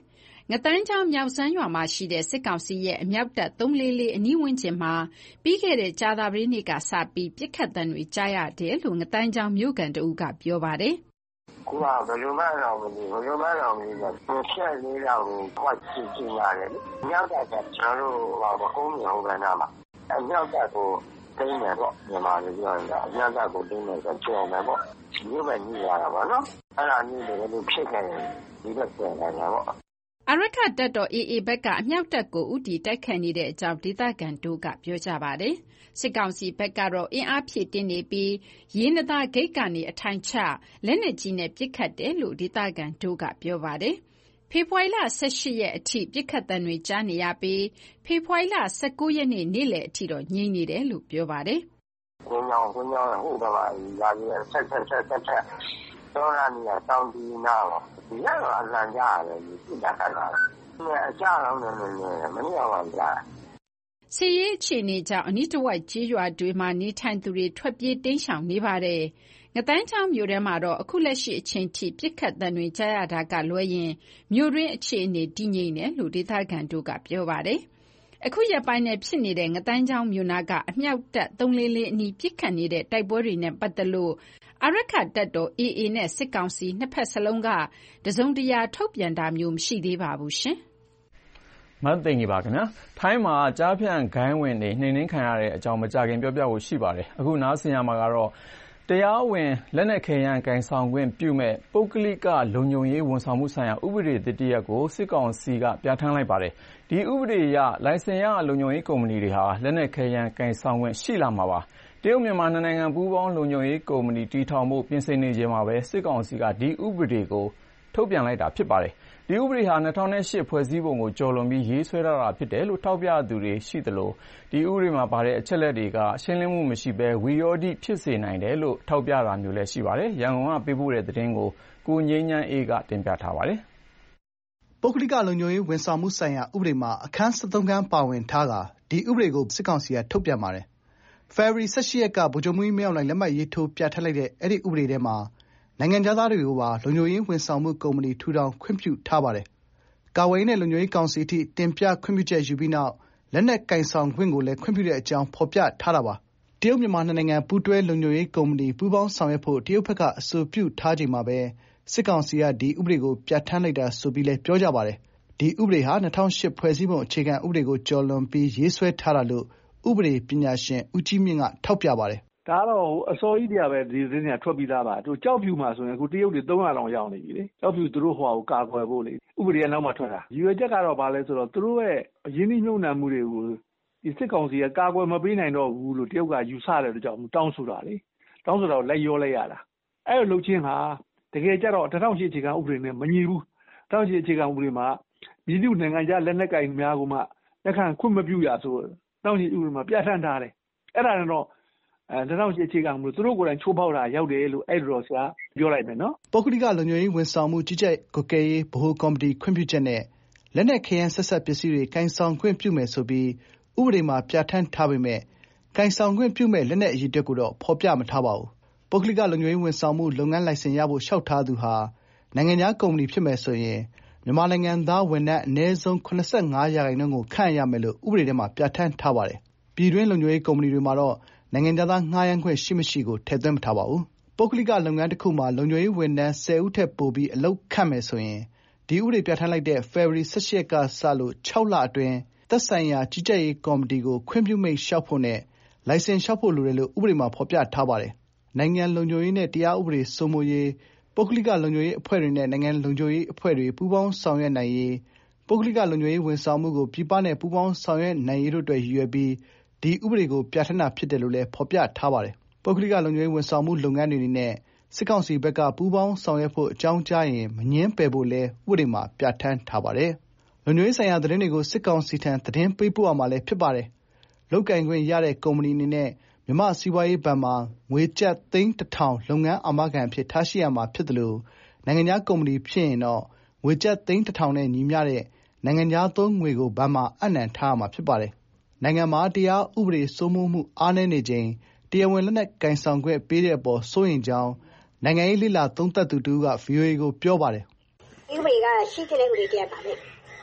ငတိုင်းချောင်းမြောက်စမ်းရွာမှာရှိတဲ့စစ်ကောင်စီရဲ့အမြောက်တပ်344အနီးဝန်းကျင်မှာပြီးခဲ့တဲ့ကြာသပတေးနေ့ကစပြီးပစ်ခတ်သံတွေကြားရတယ်လို့ငတိုင်းချောင်းမြို့ကန်တဦးကပြောပါတယ်။ကိုကဘယ်လိုမှတော့မသိဘူး။ဘယ်လိုမှတော့မသိဘူး။ဖြတ်လေးတော့ခွက်ချင်ရတယ်လေ။မြောက်တပ်ကကျွန်တော်တို့မကုန်းမြောက်ဘက်နားမှာအမြောက်တပ်ကိုသိမ်းတယ်ပေါ့မြန်မာလူပြောရင်အမြောက်တပ်ကိုသိမ်းတယ်ဆိုကြော်မယ်ပေါ့။မြို့ပဲညှိရတာပေါ့နော်။အဲ့ဒါညှိတယ်လို့ဖြစ်ခဲ့တယ်ဒီဘက်ပြန်လာတာပေါ့။အာရခတပ်တော် AA ဘက်ကအမြောက်တပ်ကိုဥတီတိုက်ခတ်နေတဲ့အကြောင်းဒေသခံတို့ကပြောကြပါတယ်။စစ်ကောင်စီဘက်ကတော့အင်အားဖြည့်တင်းနေပြီးရေနသားဂိတ်ကနေအထိုင်ချလက်နက်ကြီးနဲ့ပစ်ခတ်တယ်လို့ဒေသခံတို့ကပြောပါတယ်။ဖေဖော်ဝါရီလ18ရက်အထိပစ်ခတ်သံတွေကြားနေရပြီးဖေဖော်ဝါရီလ19ရက်နေ့နေ့လယ်အထိတော့ငြိမ်နေတယ်လို့ပြောပါတယ်။ကိုညောင်းဟိုတော့လာပြီးဆက်တော့ရနေတောင်းဒီနာတော့ဒီကတော့အလံကြရတယ်ဒီပြတာကတော့အကြအောင်လည်းမနေရပါဘူးလားစီရေးအခြေအနေကြောင့်အနီးတစ်ဝိုက်ကြေးရွာတွေမှာနေထိုင်သူတွေထွက်ပြေးတိမ်းရှောင်နေပါတယ်။ငတိုင်းချောင်းမြို့ထဲမှာတော့အခုလက်ရှိအချိန်ထိပြစ်ခတ်တံတွေကြားရတာကလွဲရင်မြို့တွင်းအခြေအနေတည်ငြိမ်တယ်လို့ဒေသခံတို့ကပြောပါတယ်။အခုရက်ပိုင်းနဲ့ဖြစ်နေတဲ့ငတိုင်းချောင်းမြို့နာကအမြောက်တပ်344အနီးပြစ်ခတ်နေတဲ့တိုက်ပွဲတွေနဲ့ပတ်သက်လို့အာရခတပ်တော် AA နဲ့စစ်ကောင်စီနှစ်ဖက်စလုံးကတစုံတရာထုတ်ပြန်တာမျိုးမရှိသေးပါဘူးရှင်။မသိင်ကြီးပါခင်ဗျာထိုင်းမှာကြားဖြန့်ဂိုင်းဝင်တွေနှိမ်နှင်းခံရတဲ့အကြောင်းမကြခင်ပြောပြဖို့ရှိပါတယ်အခုနားဆင်ရမှာကတော့တရားဝင်လက်နက်ခဲယမ်းကင်ဆောင်ခွင့်ပြုမဲ့ပုဂ္ဂလိကလုံခြုံရေးဝန်ဆောင်မှုဆိုင်ရာဥပဒေတရက်ကိုစစ်ကောင်စီကပြဋ္ဌာန်းလိုက်ပါတယ်ဒီဥပဒေအရလိုင်စင်ရလုံခြုံရေးကုမ္ပဏီတွေဟာလက်နက်ခဲယမ်းကင်ဆောင်ခွင့်ရှိလာမှာပါတရုတ်မြန်မာနိုင်ငံပူးပေါင်းလုံခြုံရေးကုမ္ပဏီတည်ထောင်မှုပြင်ဆင်နေချိန်မှာပဲစစ်ကောင်စီကဒီဥပဒေကိုထုတ်ပြန်လိုက်တာဖြစ်ပါတယ်ဒီဥပဒေဟာ2008ဖွဲ့စည်းပုံကိုကျော်လွန်ပြီးရေးဆွဲထားတာဖြစ်တယ်လို့ထောက်ပြသူတွေရှိသလိုဒီဥပဒေမှာပါတဲ့အချက်လက်တွေကရှင်းလင်းမှုမရှိဘဲဝီရောဓိဖြစ်စေနိုင်တယ်လို့ထောက်ပြတာမျိုးလည်းရှိပါတယ်ရန်ကုန်ကပေးပို့တဲ့သတင်းကိုကိုငြိမ်းချမ်းအေးကတင်ပြထားပါတယ်ပုဂ္ဂလိကလုံခြုံရေးဝန်ဆောင်မှုဆိုင်ရာဥပဒေမှာအခန်း73ခန်းပါဝင်ထားတာဒီဥပဒေကိုစစ်ကောင်စီကထုတ်ပြန်ပါတယ်ဖေဖော်ဝါရီ18ရက်ကဗိုလ်ချုပ်မှူးကြီးမင်းအောင်လှိုင်လက်မှတ်ရေးထိုးပြဋ္ဌာန်းလိုက်တဲ့အဲ့ဒီဥပဒေထဲမှာနိုင်ငံသားတွေကိုပါလုံခြုံရေးဝန်ဆောင်မှုကုမ္ပဏီထူထောင်ခွင့်ပြုထားပါတယ်။ကာကွယ်ရေးနဲ့လုံခြုံရေးကောင်စီအထိတင်ပြခွင့်ပြုချက်ယူပြီးနောက်လက်နက်ကင်ဆောင်ခွင့်ကိုလည်းခွင့်ပြုတဲ့အကြောင်းဖော်ပြထားတာပါ။တရုတ်မြန်မာနိုင်ငံပူးတွဲလုံခြုံရေးကုမ္ပဏီပူးပေါင်းဆောင်ရွက်ဖို့တရုတ်ဘက်ကအဆိုပြုထားချိန်မှာပဲစစ်ကောင်စီကဒီဥပဒေကိုပြဋ္ဌာန်းလိုက်တာဆိုပြီးလည်းပြောကြပါတယ်။ဒီဥပဒေဟာ2008ဖွဲ့စည်းပုံအခြေခံဥပဒေကိုကျော်လွန်ပြီးရေးဆွဲထားတာလို့ဥပဒေပညာရှင်ဦးကြီးမြင့်ကထောက်ပြပါတယ်။ဒါကတော့အစောကြီးတွေကပဲဒီသတင်းတွေကထွက်ပြီးသားပါသူကြောက်ဖြူမှာဆိုရင်အခုတရုတ်တွေ300တောင်ရောက်နေပြီလေကြောက်ဖြူသူတို့ဟိုကိုကာကွယ်ဖို့လေဥပဒေကနောက်မှထွက်တာရည်ရွယ်ချက်ကတော့ဘာလဲဆိုတော့သူတို့ရဲ့အရင်းနှီးမြှုပ်နှံမှုတွေကိုဒီစစ်ကောင်စီကကာကွယ်မပေးနိုင်တော့ဘူးလို့တရုတ်ကယူဆတဲ့အတွက်ကြောင့်တောင်းဆိုတာလေတောင်းဆိုတော့လက်ရောလိုက်ရတာအဲ့လိုလုပ်ချင်းဟာတကယ်ကြတော့2008အခြေခံဥပဒေနဲ့မညီဘူး2008အခြေခံဥပဒေမှာပြည်သူနိုင်ငံခြားလက်နက်ကင်များကမှလက်ခံခွင့်မပြုရဆို2008ဥပဒေမှာပြဋ္ဌာန်းထားတယ်အဲ့ဒါတော့2008အခြေခံမှုသူတို့ကိုယ်တိုင်ချိုးဖောက်တာရောက်တယ်လို့အဲ့လိုဆရာပြောလိုက်မယ်နော်ပုဂ္ဂလိကလုံခြုံရေးဝန်ဆောင်မှုကြီးကြပ်ကွပ်ကဲရေးဗဟိုကော်မတီခွင့်ပြုချက်နဲ့လက်နက်ခဲယမ်းဆက်ဆက်ပစ္စည်းတွေကင်ဆောင်ခွင့်ပြုမယ်ဆိုပြီးဥပဒေမှာပြဋ္ဌာန်းထားပေမဲ့ကင်ဆောင်ခွင့်ပြုမဲ့လက်နက်အရေးအတွက်ကိုတော့ဖော်ပြမထားပါဘူးပုဂ္ဂလိကလုံခြုံရေးဝန်ဆောင်မှုလုပ်ငန်းလိုင်စင်ရဖို့လျှောက်ထားသူဟာနိုင်ငံခြားကုမ္ပဏီဖြစ်မယ်ဆိုရင်မြန်မာနိုင်ငံသားဝန်ထမ်းအနည်းဆုံး85%ကိုခန့်ရမယ်လို့ဥပဒေထဲမှာပြဋ္ဌာန်းထားပါတယ်ပြည်တွင်းလုံခြုံရေးကုမ္ပဏီတွေမှာတော့နိုင်ငံသားငှားရမ်းခွင့်ရှိမရှိကိုထည့်သွင်းမထားပါဘူး။ပုဂ္ဂလိကလုပ်ငန်းတစ်ခုမှာလုံခြုံရေးဝန်ထမ်း10ဦးထက်ပိုပြီးအလုပ်ခန့်မယ်ဆိုရင်ဒီဥပဒေပြဋ္ဌာန်းလိုက်တဲ့ဖေဖော်ဝါရီ18ရက်ကစလို့6လအတွင်းသက်ဆိုင်ရာကြီးကြပ်ရေးကော်မတီကိုခွင့်ပြုမိန့်လျှောက်ဖို့နဲ့လိုင်စင်လျှောက်ဖို့လိုတယ်လို့ဥပဒေမှာဖော်ပြထားပါတယ်။နိုင်ငံလုံခြုံရေးနဲ့တရားဥပဒေစိုးမိုးရေးပုဂ္ဂလိကလုံခြုံရေးအဖွဲ့တွေနဲ့နိုင်ငံလုံခြုံရေးအဖွဲ့တွေပူးပေါင်းဆောင်ရွက်နိုင်ရေးပုဂ္ဂလိကလုံခြုံရေးဝန်ဆောင်မှုကိုပြည်ပနဲ့ပူးပေါင်းဆောင်ရွက်နိုင်ရေးတို့အတွက်ရည်ရွယ်ပြီးဒီဥပဒေကိုပြဋ္ဌာန်းတာဖြစ်တယ်လို့လည်းဖော်ပြထားပါတယ်။ပုဂ္ဂလိကလုံခြုံရေးဝန်ဆောင်မှုလုပ်ငန်းတွေအနေနဲ့စစ်ကောင်စီဘက်ကပူးပေါင်းဆောင်ရွက်ဖို့အကြောင်းကြားရင်မငြင်းပယ်ဖို့လည်းဥပဒေမှာပြဋ္ဌာန်းထားပါတယ်။လုံခြုံရေးဆိုင်ရာသတင်းတွေကိုစစ်ကောင်စီထံသတင်းပေးပို့ရမှာလည်းဖြစ်ပါတယ်။လုပ်ကိုင်ခွင့်ရတဲ့ကုမ္ပဏီအနေနဲ့မြန်မာစီးပွားရေးဘဏ်မှာငွေကျပ်သိန်း1000လုပ်ငန်းအာမခံအဖြစ်ထားရှိရမှာဖြစ်တယ်လို့နိုင်ငံခြားကုမ္ပဏီဖြစ်ရင်တော့ငွေကျပ်သိန်း1000နဲ့ညီမျှတဲ့နိုင်ငံခြားသုံးငွေကိုဘဏ်မှာအပ်နှံထားရမှာဖြစ်ပါတယ်။နိုင်ငံမှာတရားဥပဒေစိုးမိုးမှုအားနည်းနေချိန်တရားဝင်လက်နက်ကင်ဆောင်ခွင့်ပေးတဲ့အပေါ်စိုးရိမ်ကြောင်းနိုင်ငံရေးလေ့လာသုံးသပ်သူတဦးက VOA ကိုပြောပါတယ်။ဥပဒေကရှိတဲ့ဥပဒေတရားပါပဲ။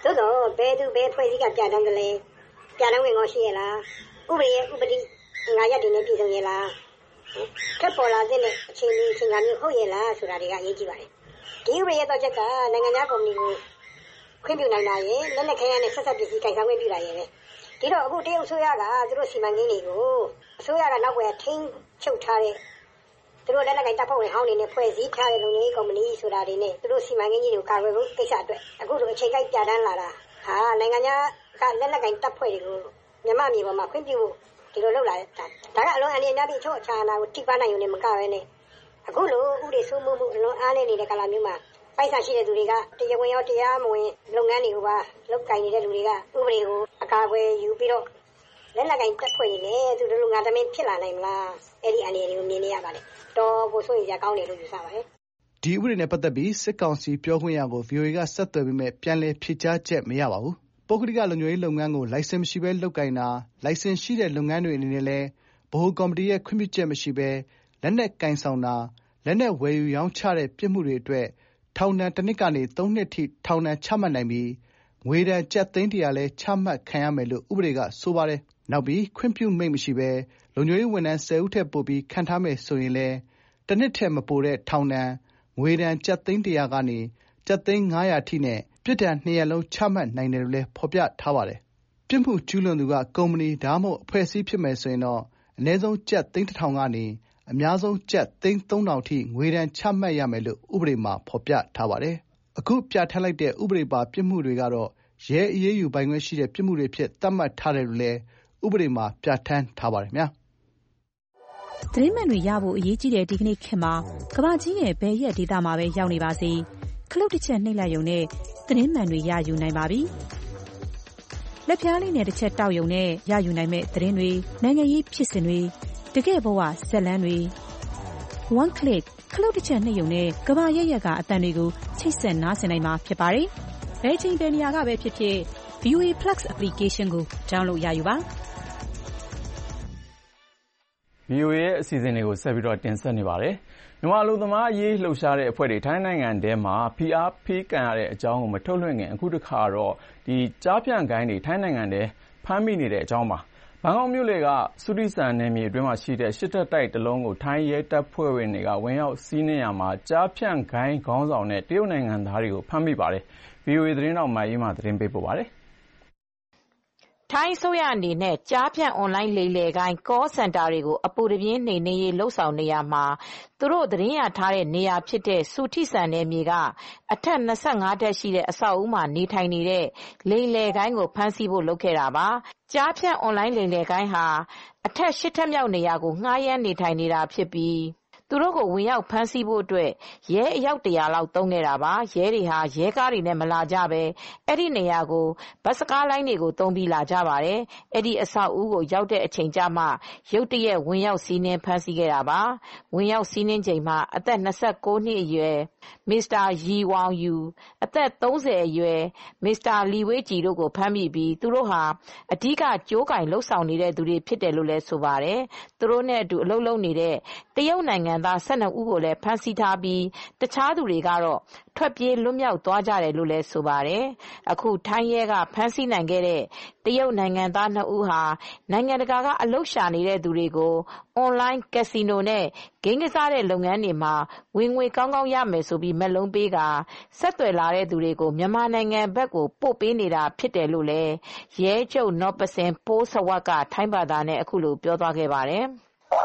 သို့တော့ဘယ်သူဘယ်ဖွဲ့စည်းကပြဋ္ဌာန်းတယ်လဲပြဋ္ဌာန်းဝင်ကောရှိရလားဥပဒေရဲ့ဥပဒေငါရက်တွေနဲ့ပြည်စုံရလားထပ်ပေါ်လာတဲ့အခြေအနေအချိန်ကမျိုးဟုတ်ရလားဆိုတာတွေကအရေးကြီးပါတယ်ဒီဥပဒေရဲ့တော့ချက်ကနိုင်ငံခြားကုမ္ပဏီကိုခွင့်ပြုနိုင်တာရဲ့လက်နက်ခဲယမ်းနဲ့ဆက်ဆက်ပစ္စည်းကိုင်ဆောင်ခွင့်ပြုတာရဲ့ပဲဒီတော့အခုတရုတ်ဆိုရကသူတို့စီမံကိန်းတွေကိုအစိုးရကနောက်ွယ်ထိန်းချုပ်ထားတဲ့သူတို့လက်နက်ကိုင်တပ်ဖွဲ့ဝင်ဟောင်းတွေနဲ့ဖွဲ့စည်းထားတဲ့လုံခြုံရေးကုမ္ပဏီဆိုတာတွေနဲ့သူတို့စီမံကိန်းကြီးတွေကိုကာကွယ်ဖို့ကိစ္စအတွက်အခုလိုအချိန်ကိုက်ပြဋ္ဌာန်းလာတာဟာနိုင်ငံခြားကလက်နက်ကိုင်တပ်ဖွဲ့တွေကိုမြန်မာပြည်ပေါ်မှာခွင့်ပြုဖို့ဒီလိုလုပ်လာတဲ့ဒါကအလွန်အန္တရာယ်များပြီးအချို့အခြားအနာကိုထိပါနိုင်ုံနဲ့မကဘဲနဲ့အခုလိုဥပဒေစိုးမိုးမှုအလွန်အားနည်းနေတဲ့ကာလမျိုးမှာပိုက်ဆံရှိတဲ့သူတွေကတရားဝင်ရောတရားမဝင်လုပ်ငန်းတွေကိုပါလုပ်ကိုင်နေတဲ့လူတွေကဥပဒေကိုအကာအကွယ်ယူပြီးတော့လက်နက်ကိုင်တပ်ဖွဲ့တွေနဲ့သူတို့လူငါသမင်းဖြစ်လာနိုင်မလားအဲ့ဒီအနေတွေကိုမြင်နေရပါတယ်တော်ကိုစိုးရိမ်ကြကောင်းတယ်လို့ယူဆပါတယ်ဒီဥပဒေနဲ့ပတ်သက်ပြီးစစ်ကောင်စီပြောခွင့်ရကို VOA ကဆက်သွယ်ပေမဲ့ပြန်လည်ဖြေကြားချက်မရပါဘူးပုဂ္ဂလိကလုံခြုံရေးလုပ်ငန်းကိုလိုင်စင်မရှိဘဲလုပ်ကိုင်တာလိုင်စင်ရှိတဲ့လုပ်ငန်းတွေအနေနဲ့လည်းဗဟိုကော်မတီရဲ့ခွင့်ပြုချက်မရှိဘဲလက်နက်ကင်ဆောင်တာလက်နက်ဝယ်ယူရောင်းချတဲ့ပြစ်မှုတွေအတွက်ထောင်ဒဏ်1နှစ်ကနေ3နှစ်ထိထောင်ဒဏ်ချမှတ်နိုင်ပြီးငွေဒဏ်ကျပ်သိန်း100လည်းချမှတ်ခံရမယ်လို့ဥပဒေကဆိုပါတယ်။နောက်ပြီးခွင့်ပြုမိန့်မရှိဘဲလုံခြုံရေးဝန်ထမ်း10ဦးထက်ပိုပြီးခန့်ထားမယ်ဆိုရင်လည်း1နှစ်ထက်မပိုတဲ့ထောင်ဒဏ်ငွေဒဏ်ကျပ်သိန်း100ကနေကျပ်သိန်း900ထိနဲ့ပြစ်ဒဏ်2ရပ်လုံးချမှတ်နိုင်တယ်လို့လည်းဖော်ပြထားပါတယ်။ပြစ်မှုကျူးလွန်သူကကုမ္ပဏီဒါမှမဟုတ်အဖွဲ့အစည်းဖြစ်မယ်ဆိုရင်တော့အနည်းဆုံးကျပ်သိန်း1000ကနေအများဆုံးကျပ်သိန်း3000ထိငွေဒဏ်ချမှတ်ရမယ်လို့ဥပဒေမှာဖော်ပြထားပါတယ်။အခုပြဋ္ဌာန်းလိုက်တဲ့ဥပဒေပါပြစ်မှုတွေကတော့ရဲအရေးယူပိုင်ခွင့်ရှိတဲ့ပြစ်မှုတွေဖြစ်သတ်မှတ်ထားတယ်လို့လည်းဥပဒေမှာပြဋ္ဌာန်းထားပါတယ်ခင်ဗျာ။သတင်းမှန်တွေရဖို့အရေးကြီးတဲ့ဒီကနေ့ခေတ်မှာကမ္ဘာကြီးရဲ့ဘယ်ရက်ဒေသမှာပဲရောက်နေပါစေခလုတ်တစ်ချက်နှိပ်လိုက်ရုံနဲ့သတင်းမှန်တွေရယူနိုင်ပါပြီ။လက်ပြားလေးနဲ့တစ်ချက်တောက်ရုံနဲ့ရယူနိုင်မဲ့သတင်းတွေနိုင်ငံရေးဖြစ်စဉ်တွေတကယ်ဘဝဇက်လန်းတွေ one click ခလုတ်တစ်ချက်နှိပ်ရုံနဲ့ကမ္ဘာရက်ရက်ကအတန်တွေကိုချိတ်ဆက်နားဆင်နိုင်မှာဖြစ်ပါတယ်။ဘယ်ချိန်ဘယ်နေရာကပဲဖြစ်ဖြစ် VOA Plus application ကို download ရယူပါ။ VOA ရဲ့အစီအစဉ်တွေကိုဆက်ပြီးတော့တင်ဆက်နေပါတယ်။မြန်မာလူသမားအရေးလှုပ်ရှားတဲ့အဖွဲ့တွေထိုင်းနိုင်ငံထဲမှာဖိအားပေးကန်ရတဲ့အကြောင်းကိုမထုတ်လွှင့်ခင်အခုတစ်ခါတော့ဒီကြားဖြန့်ဂိုင်းတွေထိုင်းနိုင်ငံထဲဖမ်းမိနေတဲ့အကြောင်းပါ။ဘန်ကောက်မြို့လေကစုတိစံနယ်မြေအတွင်းမှာရှိတဲ့ရှစ်တပ်တိုက်တလုံးကိုထိုင်းရဲတပ်ဖွဲ့ဝင်တွေကဝင်ရောက်စီးနင်းရမှာကြားဖြန့်ဂိုင်းခေါင်းဆောင်နဲ့တရုတ်နိုင်ငံသားတွေကိုဖမ်းမိပါတယ်။ VOA သတင်းတော်မိုင်းရေးမှသတင်းပေးပို့ပါတယ်။ထိုင်းဆိုရအနေနဲ့ကြားဖြန့်အွန်လိုင်းလိမ်လည်ဂိုင်း call center တွေကိုအပူတပြင်းနှိမ်နင်းရေးလှုပ်ဆောင်နေရမှာသူတို့သတင်းရထားတဲ့နေရာဖြစ်တဲ့စုတိစံနယ်မြေကအထက်25တက်ရှိတဲ့အဆောက်အဦမှာနေထိုင်နေတဲ့လိမ်လည်ဂိုင်းကိုဖမ်းဆီးဖို့လုပ်ခဲ့တာပါ။ကြားဖြန့်အွန်လိုင်းလိမ်လည်ဂိုင်းဟာအထက်8ထပ်မြောက်နေရာကိုငှားရမ်းနေထိုင်နေတာဖြစ်ပြီးသူတို့ကိုဝင်ရောက်ဖမ်းဆီးဖို့အတွက်ရဲအယောက်100လောက်သုံးခဲ့တာပါ။ရဲတွေဟာရဲကားတွေနဲ့မလာကြပဲအဲ့ဒီနေရာကိုဘတ်စကားလိုင်းတွေကိုသုံးပြီးလာကြပါတယ်။အဲ့ဒီအဆောက်အဦကိုရောက်တဲ့အချိန်ကျမှရုတ်တရက်ဝင်ရောက်စီးနင်းဖမ်းဆီးခဲ့တာပါ။ဝင်ရောက်စီးနင်းချိန်မှာအသက်29နှစ်အရွယ်မစ္စတာရီဝေါင်ယူအသက်30အရွယ်မစ္စတာလီဝေးကြည်တို့ကိုဖမ်းမိပြီးသူတို့ဟာအဓိကကြိုးကင်လှုပ်ဆောင်နေတဲ့သူတွေဖြစ်တယ်လို့လည်းဆိုပါတယ်။သူတို့နဲ့အတူအလုပ်လုပ်နေတဲ့တရုတ်နိုင်ငံသား12ဦးကိုလည်းဖမ်းဆီးထားပြီးတခြားသူတွေကတော့ထွက်ပြေးလွတ်မြောက်သွားကြတယ်လို့လည်းဆိုပါတယ်။အခုထိုင်းရဲကဖမ်းဆီးနိုင်ခဲ့တဲ့တရုတ်နိုင်ငံသား2ဦးဟာနိုင်ငံတကာကအလုပ်ရှာနေတဲ့သူတွေကိုအွန်လိုင်းကက်စီနိုနဲ့ဂိမ်းကစားတဲ့လုပ်ငန်းတွေမှာဝင်ငွေကောင်းကောင်းရမယ်ဆိုပြီးမက်လုံးပေးကဆက်သွယ်လာတဲ့သူတွေကိုမြန်မာနိုင်ငံဘက်ကိုပို့ပေးနေတာဖြစ်တယ်လို့လည်းရဲချုပ်နော်ပစင်ပိုးစဝတ်ကထိုင်းဘာသာနဲ့အခုလိုပြောသွားခဲ့ပါတယ်။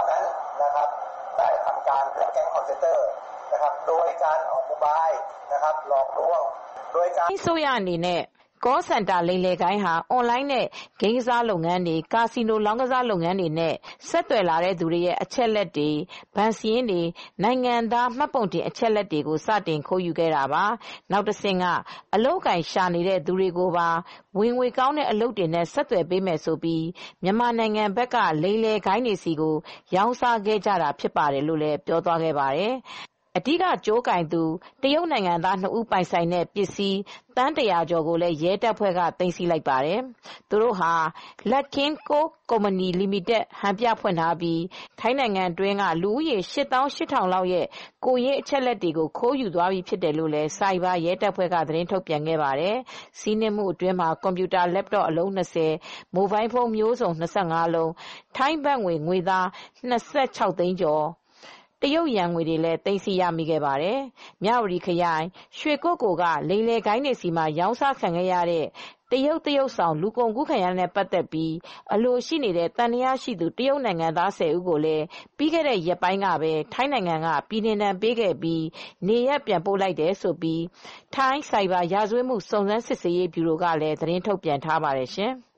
ဆိုရအနေနဲ့call center လိမ်လည်ဂိုင်းဟာအွန်လိုင်းနဲ့ဂိမ်းကစားလုပ်ငန်းတွေကာစီနိုလောင်းကစားလုပ်ငန်းတွေနဲ့ဆက်သွယ်လာတဲ့သူတွေရဲ့အချက်လက်တွေဘဏ်စာရင်းတွေနိုင်ငံသားမှတ်ပုံတင်အချက်လက်တွေကိုစတင်ခိုးယူခဲ့တာပါနောက်တစ်ဆင့်ကအလုပ်ကိုင်ရှာနေတဲ့သူတွေကိုပါဝင်ငွေကောင်းတဲ့အလုပ်တွေနဲ့ဆက်သွယ်ပေးမယ်ဆိုပြီးမြန်မာနိုင်ငံဘက်ကလိမ်လည်ဂိုင်းတွေစီကိုရောင်းစားခဲ့ကြတာဖြစ်ပါတယ်လို့လည်းပြောသွားခဲ့ပါတယ်အဓိကကြိုးကိုင်သူတရုတ်နိုင်ငံသား2ဦးပိုင်ဆိုင်တဲ့ပစ္စည်းသန်း100ကျော်ကိုလည်းရဲတပ်ဖွဲ့ကသိမ်းဆည်းလိုက်ပါတယ်။သူတို့ဟာ Luckin Coကုမ္ပဏီလီမိတက်ဟန်ပြဖွင့်ထားပြီးထိုင်းနိုင်ငံတွင်းကလူဦးရေ88,000လောက်ရဲ့ကိုယ်ရေးအချက်လက်တွေကိုခိုးယူသွားပြီးဖြစ်တယ်လို့လည်းစိုက်ဘာရဲတပ်ဖွဲ့ကသတင်းထုတ်ပြန်ခဲ့ပါတယ်။စီးနင်းမှုအတွင်းမှာကွန်ပျူတာ laptop အလုံး20 မိုဘိုင်းဖုန်းမျိုးစုံ25လုံးထိုင်းဘတ်ငွေသား26သိန်းကျော်တရုတ်ယန်ငွေတွေလည်းသိမ်းဆည်းရမိခဲ့ပါတယ်။မြဝတီခရိုင်ရွှေကုက္ကိုကလိမ်လည်ဂိုဏ်းတွေစီမှာရောင်းစားခံခဲ့ရတဲ့တရုတ်ဆောင်လူကုန်ကူးခံရတဲ့ပတ်သက်ပြီးအလိုရှိနေတဲ့တန်တရားရှိသူတရုတ်နိုင်ငံသား10ဦးကိုလည်းပြီးခဲ့တဲ့ရက်ပိုင်းကပဲထိုင်းနိုင်ငံကပြည်နှင်ဒဏ်ပေးခဲ့ပြီးနေရပ်ပြန်ပို့လိုက်တယ်ဆိုပြီးထိုင်းဆိုင်ဘာရာဇဝတ်မှုစုံစမ်းစစ်ဆေးရေးဗျူရိုကလည်းသတင်းထုတ်ပြန်ထားပါတယ်ရှင်။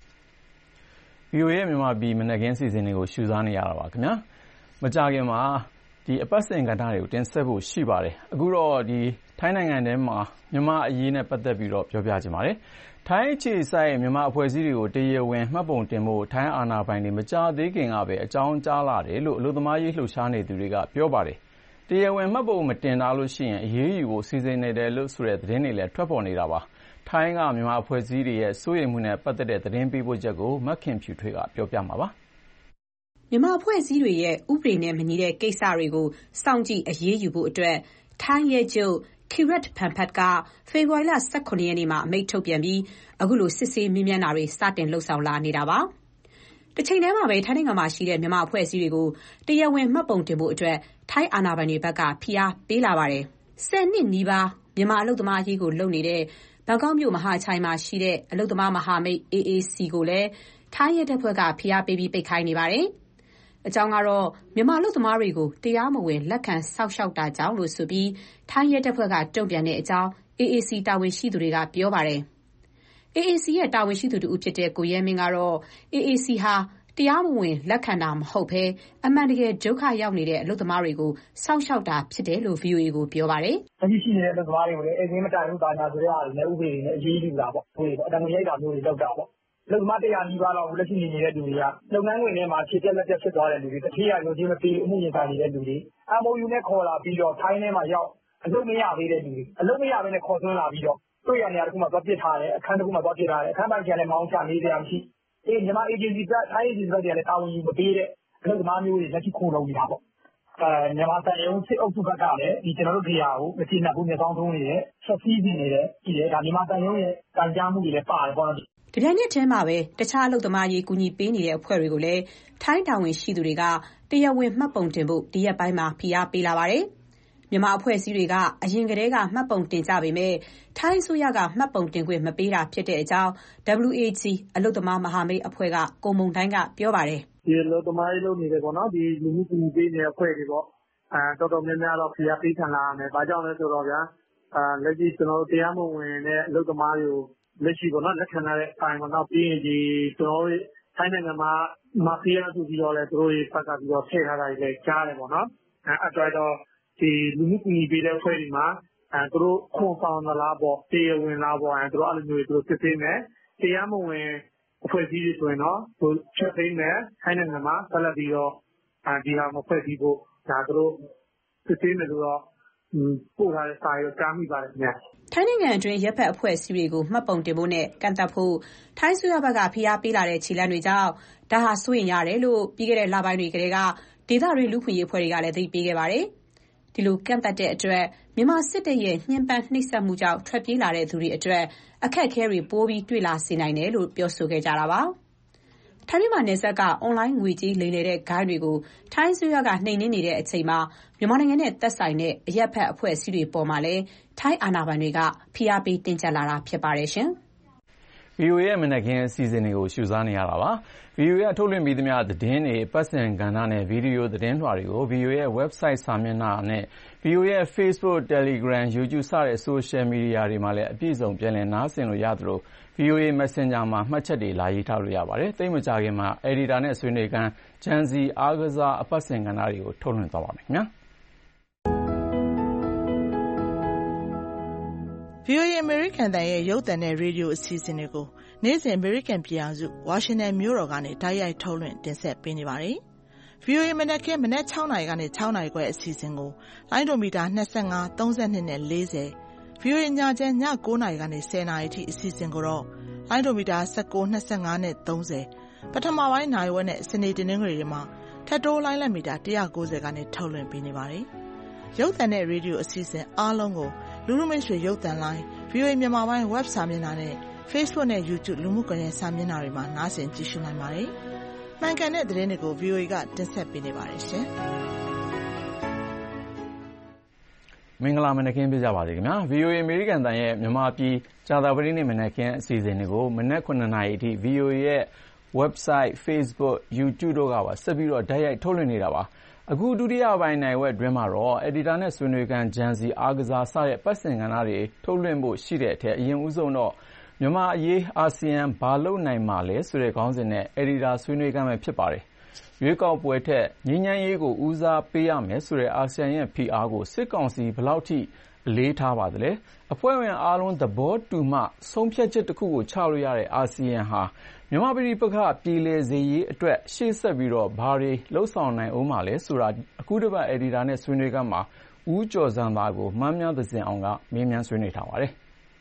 VOA ရဲ့မြန်မာပြည်မနက်ခင်းစီစဉ်တွေကိုရှုစားနေရတာပါခင်ဗျာမကြခင်မှာအပတ်စဉ်ကဏ္ဍတွေကိုတင်ဆက်ဖို့ရှိပါတယ်အခုတော့ထိုင်းနိုင်ငံထဲမှာမြန်မာအရေးနဲ့ပတ်သက်ပြီးတော့ပြောပြချင်ပါတယ်ထိုင်းအခြေစိုက်မြန်မာအဖွဲ့အစည်းတွေကိုတရားဝင်မှတ်ပုံတင်ဖို့ထိုင်းအာဏာပိုင်တွေမကြာသေးခင်ကပဲအကြောင်းကြားလာတယ်လို့အလို့သမားရေးလှုပ်ရှားနေသူတွေကပြောပါတယ်တရားဝင်မှတ်ပုံမတင်တာလို့ရှိရင်အရေးယူဖို့စီစဉ်နေတယ်လို့ဆိုတဲ့သတင်းတွေလည်းထွက်ပေါ်နေတာပါထိုင်းကမြန်မာအဖွဲ့အစည်းတွေရဲ့စိုးရိမ်မှုနဲ့ပတ်သက်တဲ့သတင်းပေးပို့ချက်ကိုမခင်ဖြူထွေးကပြောပြမှာပါမြန်မာအဖွဲ့အစည်းတွေရဲ့ဥပဒေနဲ့မညီတဲ့ကိစ္စတွေကိုစောင့်ကြည့်အရေးယူဖို့အတွက်ထိုင်းရဲချုပ်Kirat Phampat ကဖေဖော်ဝါရီလ18ရက်နေ့မှာအမိန့်ထုတ်ပြန်ပြီးအခုလိုစစ်ဆေးမြင်းမြန်းတာတွေစတင်လှုပ်ဆောင်လာနေတာပါ။တစ်ချိန်တည်းမှာပဲထိုင်းနိုင်ငံမှာရှိတဲ့မြန်မာအဖွဲ့အစည်းတွေကိုတရားဝင်မှတ်ပုံတင်ဖို့အတွက်ထိုင်းအာဏာပိုင်တွေဘက်ကဖိအားပေးလာပါတယ်။10နှစ်နီးပါးမြန်မာအလုပ်သမားအရေးကိုလုပ်နေတဲ့ဘန်ကောက်မြို့မဟာချိုင်မှာရှိတဲ့အလုပ်သမားမဟာမိတ် AAC ကိုလည်းထိုင်းရဲတပ်ဖွဲ့ကဖိအားပေးပြီးပိတ်ခိုင်းနေပါတယ်။အကြောင်းကတော့မြန်မာအလုပ်သမားတွေကိုတရားမဝင်လက်ခံစောင့်ရှောက်တာကြောင့်လို့ဆိုပြီးထိုင်းရဲတပ်ဖွဲ့ကတုံ့ပြန်တဲ့အကြောင်း AAC တာဝန်ရှိသူတွေကပြောပါတယ်။ AAC ရဲ့တာဝန်ရှိသူတဦးဖြစ်တဲ့ကိုရဲမင်းကတော့ AAC ဟာတရားမဝင်လက်ခံတာမဟုတ်ဘဲအမှန်တကယ်ဒုက္ခရောက်နေတဲ့အလုပ်သမားတွေကိုစောင့်ရှောက်တာဖြစ်တယ်လို့ VOA ကိုပြောပါတယ်။လက်ရှိရှိနေတဲ့အလုပ်သမားတွေကိုလည်းအိမ်မတိုင်ဘူးပါညာဆိုတဲ့အားတွေနဲ့ဥပဒေတွေနဲ့အရေးယူတာပေါ့။အတံငွေရိုက်တာမျိုးတွေလုပ်တာပေါ့။အလုပ်သမား100နီးပါးလောက်လက်ရှိနေတဲ့လူတွေကလုပ်ငန်းခွင်ထဲမှာခြေပြက်လက်ပြက်ဖြစ်သွားတဲ့လူတွေတတိယရုံးချင်းမပေးအမှုရင်ဆိုင်နေတဲ့လူတွေ MOU နဲ့ခေါ်လာပြီးတော့ထိုင်းထဲမှာရောက်အလုပ်မရသေးတဲ့လူတွေအလုပ်မရဘဲနဲ့ခေါ်သွင်းလာပြီးတော့တွေ့ရနေရာတစ်ခုမှာသွားပစ်ထားတယ်အခန်းတစ်ခုမှာသွားပစ်ထားတယ်အခန်းပိုင်းကျန်တဲ့မောင်းချနေကြမရှိမြန်မာ agency ကထိုင်း agency တွေကလည်းတာဝန်ယူမပေးတဲ့အလုပ်သမားမျိုးတွေလက်ရှိခိုးလုပ်နေတာပေါ့မြန်မာတန်ရုံးစစ်အုပ်စုဘက်ကလည်းဒီကျွန်တော်တို့တရားကိုမကျေနပ်ဘူးမျက်စောင်းထိုးနေတယ်ဆက်စည်းနေတယ်ဒီလေဒါမြန်မာတန်ရုံးရဲ့တိုင်ကြားမှုတွေလည်းပါတယ်ပေါ့နော်တပြိုင်နက်တည်းမှာပဲတခြားအလုပ်သမားရေးကူညီပေးနေတဲ့အဖွဲ့တွေကိုလည်းထိုင်းတာဝန်ရှိသူတွေကတရားဝင်မှတ်ပုံတင်ဖို့ဒီရက်ပိုင်းမှာဖိအားပေးလာပါတယ်။မြန်မာအဖွဲ့အစည်းတွေကအရင်ကတည်းကမှတ်ပုံတင်ကြပေမဲ့ထိုင်းအစိုးရကမှတ်ပုံတင်ခွင့်မပေးတာဖြစ်တဲ့အကြောင်း WAG အလုပ်သမားမဟာမိတ်အဖွဲ့ကကိုမုန်တိုင်းကပြောပါတယ်။ဒီအလုပ်သမားရေးလုပ်နေတယ်ပေါ့နော်ဒီလူမှုကူညီပေးနေတဲ့အဖွဲ့တွေပေါ့တော်တော်များများတော့ဖိအားပေးခံလာရမယ်။ဘာကြောင့်လဲဆိုတော့ဗျာလက်ရှိကျွန်တော်တို့တရားမဝင်တဲ့အလုပ်သမားတွေကိုလက်ရှိပေါ့နော်လက်ခံရတဲ့အပိုင်းပေါ့နော်ပြီးရင်ဒီကျွန်တော်တို့ထိုင်းနိုင်ငံမှာမာဖီးယားဆိုပြီးတော့လည်းသူတို့ဘက်ကပြီးတော့ထည့်ထားတာတွေလည်းကြားတယ်ပေါ့နော်အဲ့တော့ဒီလူမှုကူညီပေးတဲ့အဖွဲ့တွေမှာသူတို့ခွန်ဆောင်လာပေါ့တရားဝင်လာပေါ့သူတို့အဲ့လိုမျိုးသူတို့စစ်ဆေးမယ်တရားမဝင်အဖွဲ့အစည်းတွေဆိုရင်တော့သူချက်သိမ်းမယ်ထိုင်းနိုင်ငံမှာဆက်လက်ပြီးတော့ဒီဟာမဖွဲ့စည်းဖို့ဒါသူတို့စစ်ဆေးမယ်လို့တော့ပို့ထားတဲ့စာရုပ်ကြားမိပါတယ်ခင်ဗျာထိုင်းနိုင်ငံအတွင်းရပ်ဖက်အဖွဲ့အစည်းတွေကိုမှတ်ပုံတင်ဖို့နဲ့ကန့်သတ်ဖို့ထိုင်းအစိုးရဘက်ကဖိအားပေးလာတဲ့ခြေလှမ်းတွေကြောင့်ဒါဟာစိုးရိမ်ရတယ်လို့ပြီးခဲ့တဲ့လပိုင်းတွေကတည်းကဒေသတွင်းလူခွင့်ရေးအဖွဲ့တွေကလည်းသတိပေးခဲ့ပါတယ်။ဒီလိုကန့်သတ်တဲ့အတွက်မြန်မာစစ်တပ်ရဲ့ညှဉ်းပန်းနှိပ်စက်မှုကြောင့်ထွက်ပြေးလာတဲ့သူတွေအတွက်အခက်အခဲတွေပိုပြီးတွေ့လာစေနိုင်တယ်လို့ပြောဆိုခဲ့ကြတာပါ။ထိုင်းမြန်မာနယ်စပ်ကအွန်လိုင်းငွေကြေးလိမ်လည်တဲ့ဂိုဏ်းတွေကိုထိုင်းအစိုးရကနှိမ်နင်းနေတဲ့အချိန်မှာမြန်မာနိုင်ငံနဲ့သက်ဆိုင်တဲ့အရပ်ဖက်အဖွဲ့အစည်းတွေပေါ်မှာလည်းထိုင်းအာဏာပိုင်တွေကဖိအားပေးတင်းကျပ်လာတာဖြစ်ပါတယ်ရှင်။ VOA ရဲ့မနက်ခင်းအစီအစဉ်တွေကိုရှုစားနေရတာပါ။ VOA ကထုတ်လွှင့်ပြီးသမျှသတင်းတွေပတ်စင်ကဏ္ဍနဲ့ဗီဒီယိုသတင်းလွှာတွေကို VOA ရဲ့ website စာမျက်နှာနဲ့ VOA ရဲ့ Facebook, Telegram, YouTube စတဲ့ social media တွေမှာလည်းအပြည့်အစုံပြန်လည်နားဆင်လို့ရသလို VOA Messenger မှာမှတ်ချက်တွေလာရေးထားလို့ရပါတယ်။သိပ်မကြာခင်မှာ editor နဲ့ဆွေးနွေးခန်း Gen Z အားကစားအပတ်စဉ်ကဏ္ဍတွေကိုထုတ်လွှင့်သွားပါမယ်ခင်ဗျာ။ VOA အမေရိကန်အသံရဲ့ရုပ်သံနဲ့ရေဒီယိုအစီအစဉ်တွေကိုနေ့စဉ်အမေရိကန်ပြည်ထောင်စုဝါရှင်တန်မြို့တော်ကနေတိုက်ရိုက်ထုတ်လွှင့်တင်ဆက်ပေးနေပါတယ်။ VOA မနက်ခင်းမနက်6နာရီကနေ6နာရီခွဲအစီအစဉ်ကိုလိုင်းဒိုမီတာ25 32နဲ့40 VOA ညချမ်းည9နာရီကနေ10နာရီထိအစီအစဉ်ကိုတော့လိုင်းဒိုမီတာ19 25နဲ့30ပထမပိုင်းနာရီဝက်နဲ့စနေတင်းငွေတွေမှာထပ်တိုးလိုင်းလက်မီတာ190ကနေထုတ်လွှင့်ပေးနေပါတယ်။ရုပ်သံနဲ့ရေဒီယိုအစီအစဉ်အားလုံးကိုလူလူမိတ်ဆွေရုပ်သံလိုင်း VOA မြန်မာပိုင်း web စာမျက်နှာနဲ့ Facebook နဲ့ YouTube လူမှုကွန်ရက်စာမျက်နှာတွေမှာနားဆင်ကြည့်ရှုနိုင်ပါတယ်။မှန်ကန်တဲ့သတင်းတွေကို VOA ကတင်ဆက်ပေးနေပါတယ်ရှင်မင်္ဂလာမနက်ခင်းပြကြပါစေခင်ဗျာ VOA အမေရိကန်တန်ရဲ့မြန်မာပြည်ကြာသပတေးနေ့မနက်ခင်းအစီအစဉ်တွေကိုမနက်9:00 နာရီအထိ VOA ရဲ့ website Facebook YouTube တို့ကပါဆက်ပြီးတော့ဓာတ်ရိုက်ထုတ်လွှင့်နေတာပါအခုဒုတိယပိုင်းနိုင်ဝက်တွင်မှာတော့ editor နဲ့ဆွေးနွေးခန်းဂျန်စီအားကစားစတဲ့ပတ်စင်ကဏ္ဍတွေထုတ်လွှင့်ဖို့ရှိတဲ့အထက်အရင်ဦးဆုံးတော့မြန်မာအရေးအာဆီယံဘာလုပ်နိုင်မှာလဲဆိုတဲ့ခေါင်းစဉ်နဲ့ editor ဆွေးနွေးခန်းပဲဖြစ်ပါတယ်ရွေးကောက်ပွဲထက်ငြိမ်းချမ်းရေးကိုဦးစားပေးရမယ်ဆိုတဲ့အာဆီယံရဲ့ဖိအားကိုစစ်ကောင်စီဘယ်လောက်ထိအလေးထားပါသလဲအဖွဲ့ဝင်အားလုံးသဘောတူမှဆုံးဖြတ်ချက်တစ်ခုကိုချလို့ရတဲ့အာဆီယံဟာမြန်မာပြည်ပခပြည်လည်စေရေးအတွက်ရှေ့ဆက်ပြီးတော့ဘာတွေလှုပ်ဆောင်နိုင်အောင်မလဲဆိုတာအခုတစ်ပတ် editor နဲ့ဆွေးနွေးခန်းမှာဦးကျော်စံသားကိုမှန်းများသစင်အောင်ကမေးမြန်းဆွေးနွေးထားပါတယ်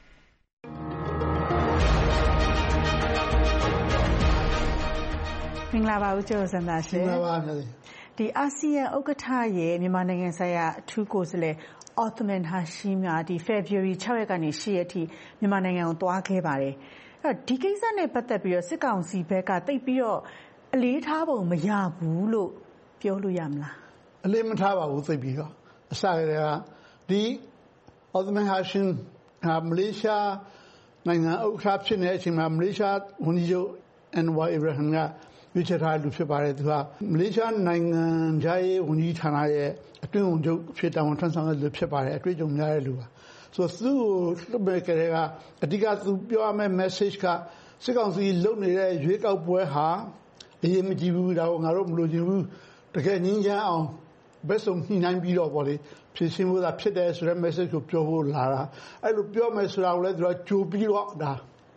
မင်္ဂလာပါဦးကျော်စံသားရှင်မင်္ဂလာပါဒီအာဆီယံဥက္ကဋ္ဌရဲ့မြန်မာနိုင်ငံဆိုင်ရာအထူးကိုယ်စားလှယ်အော်သမန်ဟာရှီမာဒီ February 6 ရက်ကနေ10ရက်ထိမြန်မာနိုင်ငံကိုသွားခဲ့ပါတယ်အဲ့ဒီကိစ္စနဲ့ပတ်သက်ပြီးတော့စစ်ကောင်စီဘက်ကတိတ်ပြီးတော့အလေးထားပုံမရဘူးလို့ပြောလို့ရမလားအလေးမထားပါဘူးသိပြီးတော့အစကတည်းကဒီအော်သမန်ဟာရှီမလေးရှားနိုင်ငံဥက္ကဋ္ဌဖြစ်နေတဲ့အချိန်မှာမလေးရှားဝန်ကြီးချုပ်အန်ဝါအီဘရာဟမ်ကရွေးချယ်ထားလူဖြစ်ပါတယ်သူကမလေးရှားနိုင်ငံခြားရေးဝန်ကြီးဌာနရဲ့အတွင်းဝန်ချုပ်ဖြစ်တာဝန်ထမ်းဆောင်တဲ့လူဖြစ်ပါတယ်အတွေ့အကြုံများတဲ့လူပါဆိုတော့သူ့ကိုလွှတ်ပေးကြတဲ့ကအဓိကသူပြောရမယ့် message ကစစ်ကောင်စီလုပ်နေတဲ့ရွေးကောက်ပွဲဟာအရေးမကြီးဘူးဒါကိုငါတို့မလိုချင်ဘူးတကယ်ငြင်းချမ်းအောင်ဘယ်ဆုံးညှိနှိုင်းပြီးတော့ပေါ့လေဖြစ်ရှင်းဖို့သာဖြစ်တယ်ဆိုတဲ့ message ကိုပြောဖို့လာတာအဲ့လိုပြောမယ်ဆိုတာကိုလည်းသူကကြိုပြီးတော့ဒါ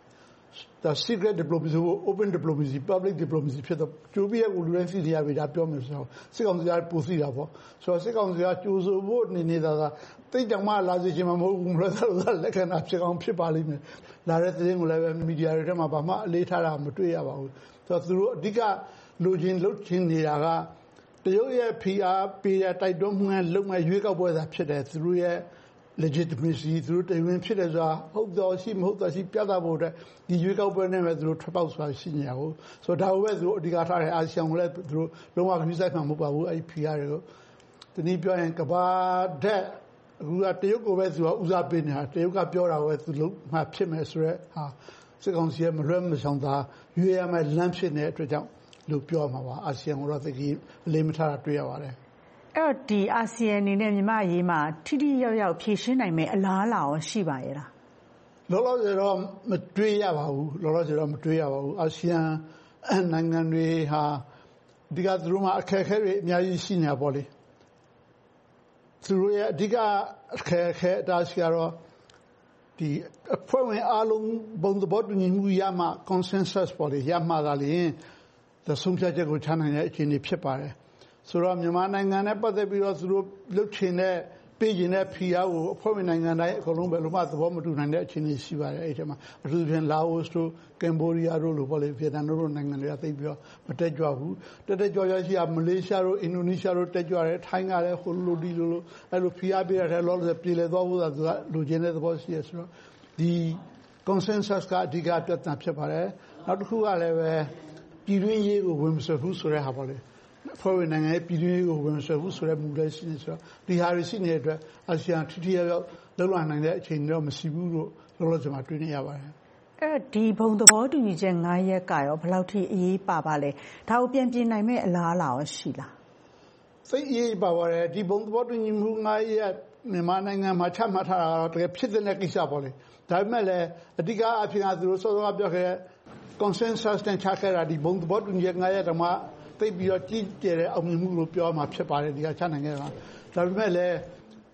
secret diplomacy open diplomacy public diplomacy ဖြစ်တော့ကြိုပြီးရကိုလူတိုင်းသိနေရပြီဒါပြောမယ်ဆိုတော့စစ်ကောင်စီကပိုသိတာပေါ့ဆိုတော့စစ်ကောင်စီကကြိုးစိုးဖို့နေနေတာကတိတ်တောင်မှလာစီချင်မှာမဟုတ်ဘူးမလို့ဆိုလက်ခံတာဖြစ်ကောင်းဖြစ်ပါလိမ့်မယ်လာတဲ့သတင်းကိုလည်းပဲမီဒီယာတွေထဲမှာဘာမှအလေးထားတာမတွေ့ရပါဘူးဆိုတော့သူတို့အဓိကလူချင်းလှုပ်ချင်းနေတာကတရုတ်ရဲ့ PR ပေးတဲ့တိုက်တွန်းမှုနဲ့လုံမဲ့ရွေးကောက်ပွဲသာဖြစ်တယ်သူတို့ရဲ့ legitimacy သူတို့တိုင်ဝင်ဖြစ်တယ်ဆိုတာဟုတ်တော်ရှိမဟုတ်တော်ရှိပြသဖို့အတွက်ဒီရွေးကောက်ပွဲနဲ့ပဲသူတို့ထွက်ပေါက်ဆိုတာရှိနေတာကိုဆိုတော့ဒါကိုပဲသူတို့အဓိကထားတဲ့အာဆီယံကိုလည်းသူတို့လုံးဝခရီးဆိုင်မှာမဟုတ်ပါဘူးအဲ့ဒီ PR တွေကိုဒီနည်းပြောရင်ကဘာတဲ့အခုကတရုတ်ကိုပဲသူကဦးစားပေးနေတာတရုတ်ကပြောတာပဲသူလုံးမှဖြစ်မယ်ဆိုတော့ဟာစစ်ကောင်စီရဲ့မလွှဲမရှောင်သာရွေးရမယ်လမ်းဖြစ်နေတဲ့အတွက်ကြောင့်လို့ပြောမှာပါအာဆီယံကိုတော့တကယ်အလေးမထားတာတွေ့ရပါတယ်အဲ့တော့ဒီအာဆီယံအနေနဲ့မြန်မာအရေးမှာထိထိရောက်ရောက်ဖြေရှင်းနိုင်မယ်အလားအလာရောရှိပါရဲ့လားလောလောဆယ်တော့မတွေးရပါဘူးလောလောဆယ်တော့မတွေးရပါဘူးအာဆီယံနိုင်ငံတွေဟာဒီကသူတို့မှာအခက်အခဲတွေအများကြီးရှိနေတာပေါ့လေသူတို့ရဲ့အဓိကအခက်အခဲအတားရှိကတော့ဒီအဖွဲ့ဝင်အားလုံးဘုံသဘောတူညီမှုရမှ consensus ပေါ့လေရမှသာလျှင်ဆုံးဖြတ်ချက်ကိုချနိုင်တဲ့အခြေအနေဖြစ်ပါတယ်ဆိုတော့မြန်မာနိုင်ငံနဲ့ပတ်သက်ပြီးတော့သူတို့လှုပ်ချင်တဲ့ပေးချင်တဲ့ PR ကိုအဖွဲ့ဝင်နိုင်ငံတိုင်းအကုန်လုံးပဲလုံးဝသဘောမတူနိုင်တဲ့အခြေအနေရှိပါတယ်အဲ့ဒီမှာအထူးသဖြင့်လာအိုတို့ကမ်ဘောဒီးယားတို့လိုပေါ့လေဗီယက်နမ်တို့နိုင်ငံတွေကသိပြီးတော့မတက်ကြွဘူးတက်ကြွရှိတာမလေးရှားတို့အင်ဒိုနီးရှားတို့တက်ကြွတယ်ထိုင်းကလည်းဟိုလိုဒီလိုအဲ့လို PR ပေးတဲ့လောလောဆယ်ပြည်လဲသွားဖို့သာသူကလူချင်းတဲ့သဘောရှိရဆိုတော့ဒီ consensus ကအဓိကပြဿနာဖြစ်ပါတယ်နောက်တစ်ခုကလည်းပဲပြည်တွင်းရေးကိုဝင်မဆွဘူးဆိုတဲ့ဟာပေါ့လေဖွဲ့ဝင်နိုင်ငံရဲ့ပြည်တွင်းရေးကိုဝင်ဆွဘူးဆိုတဲ့မူလည်းရှိနေဆိုတော့ဒီဟာတွေရှိနေတဲ့အတွက်အာဆီယံထိထိရောက်လောက်လာနိုင်တဲ့အခြေအနေတော့မရှိဘူးလို့လောလောဆယ်မှာတွေ့နေရပါတယ်အဲ့ဒီဘုံသဘောတူညီချက်9ရက်ကရောဘယ်လောက်ထိအရေးပါပါလဲဒါကိုပြန်ပြင်နိုင်မဲ့အလားအလာရောရှိလားသိအရေးပါပါတယ်ဒီဘုံသဘောတူညီမှု9ရက်မြန်မာနိုင်ငံမှာချမှတ်ထားတာတော့တကယ်ဖြစ်တဲ့ကိစ္စပေါ့လေဒါပေမဲ့လည်းအဓိကအဖြစ်ကသူတို့စောစောကပြောခဲ့တဲ့ consensus နဲ့ချခဲ့တာဒီဘုံသဘောတူညီချက်9ရက်တမှာသိပြီးတော့ကြီးကျယ်တဲ့အောင်မြင်မှုလို့ပြောမှာဖြစ်ပါတယ်ဒီကချနိုင်ခဲ့တာဒါပေမဲ့လည်း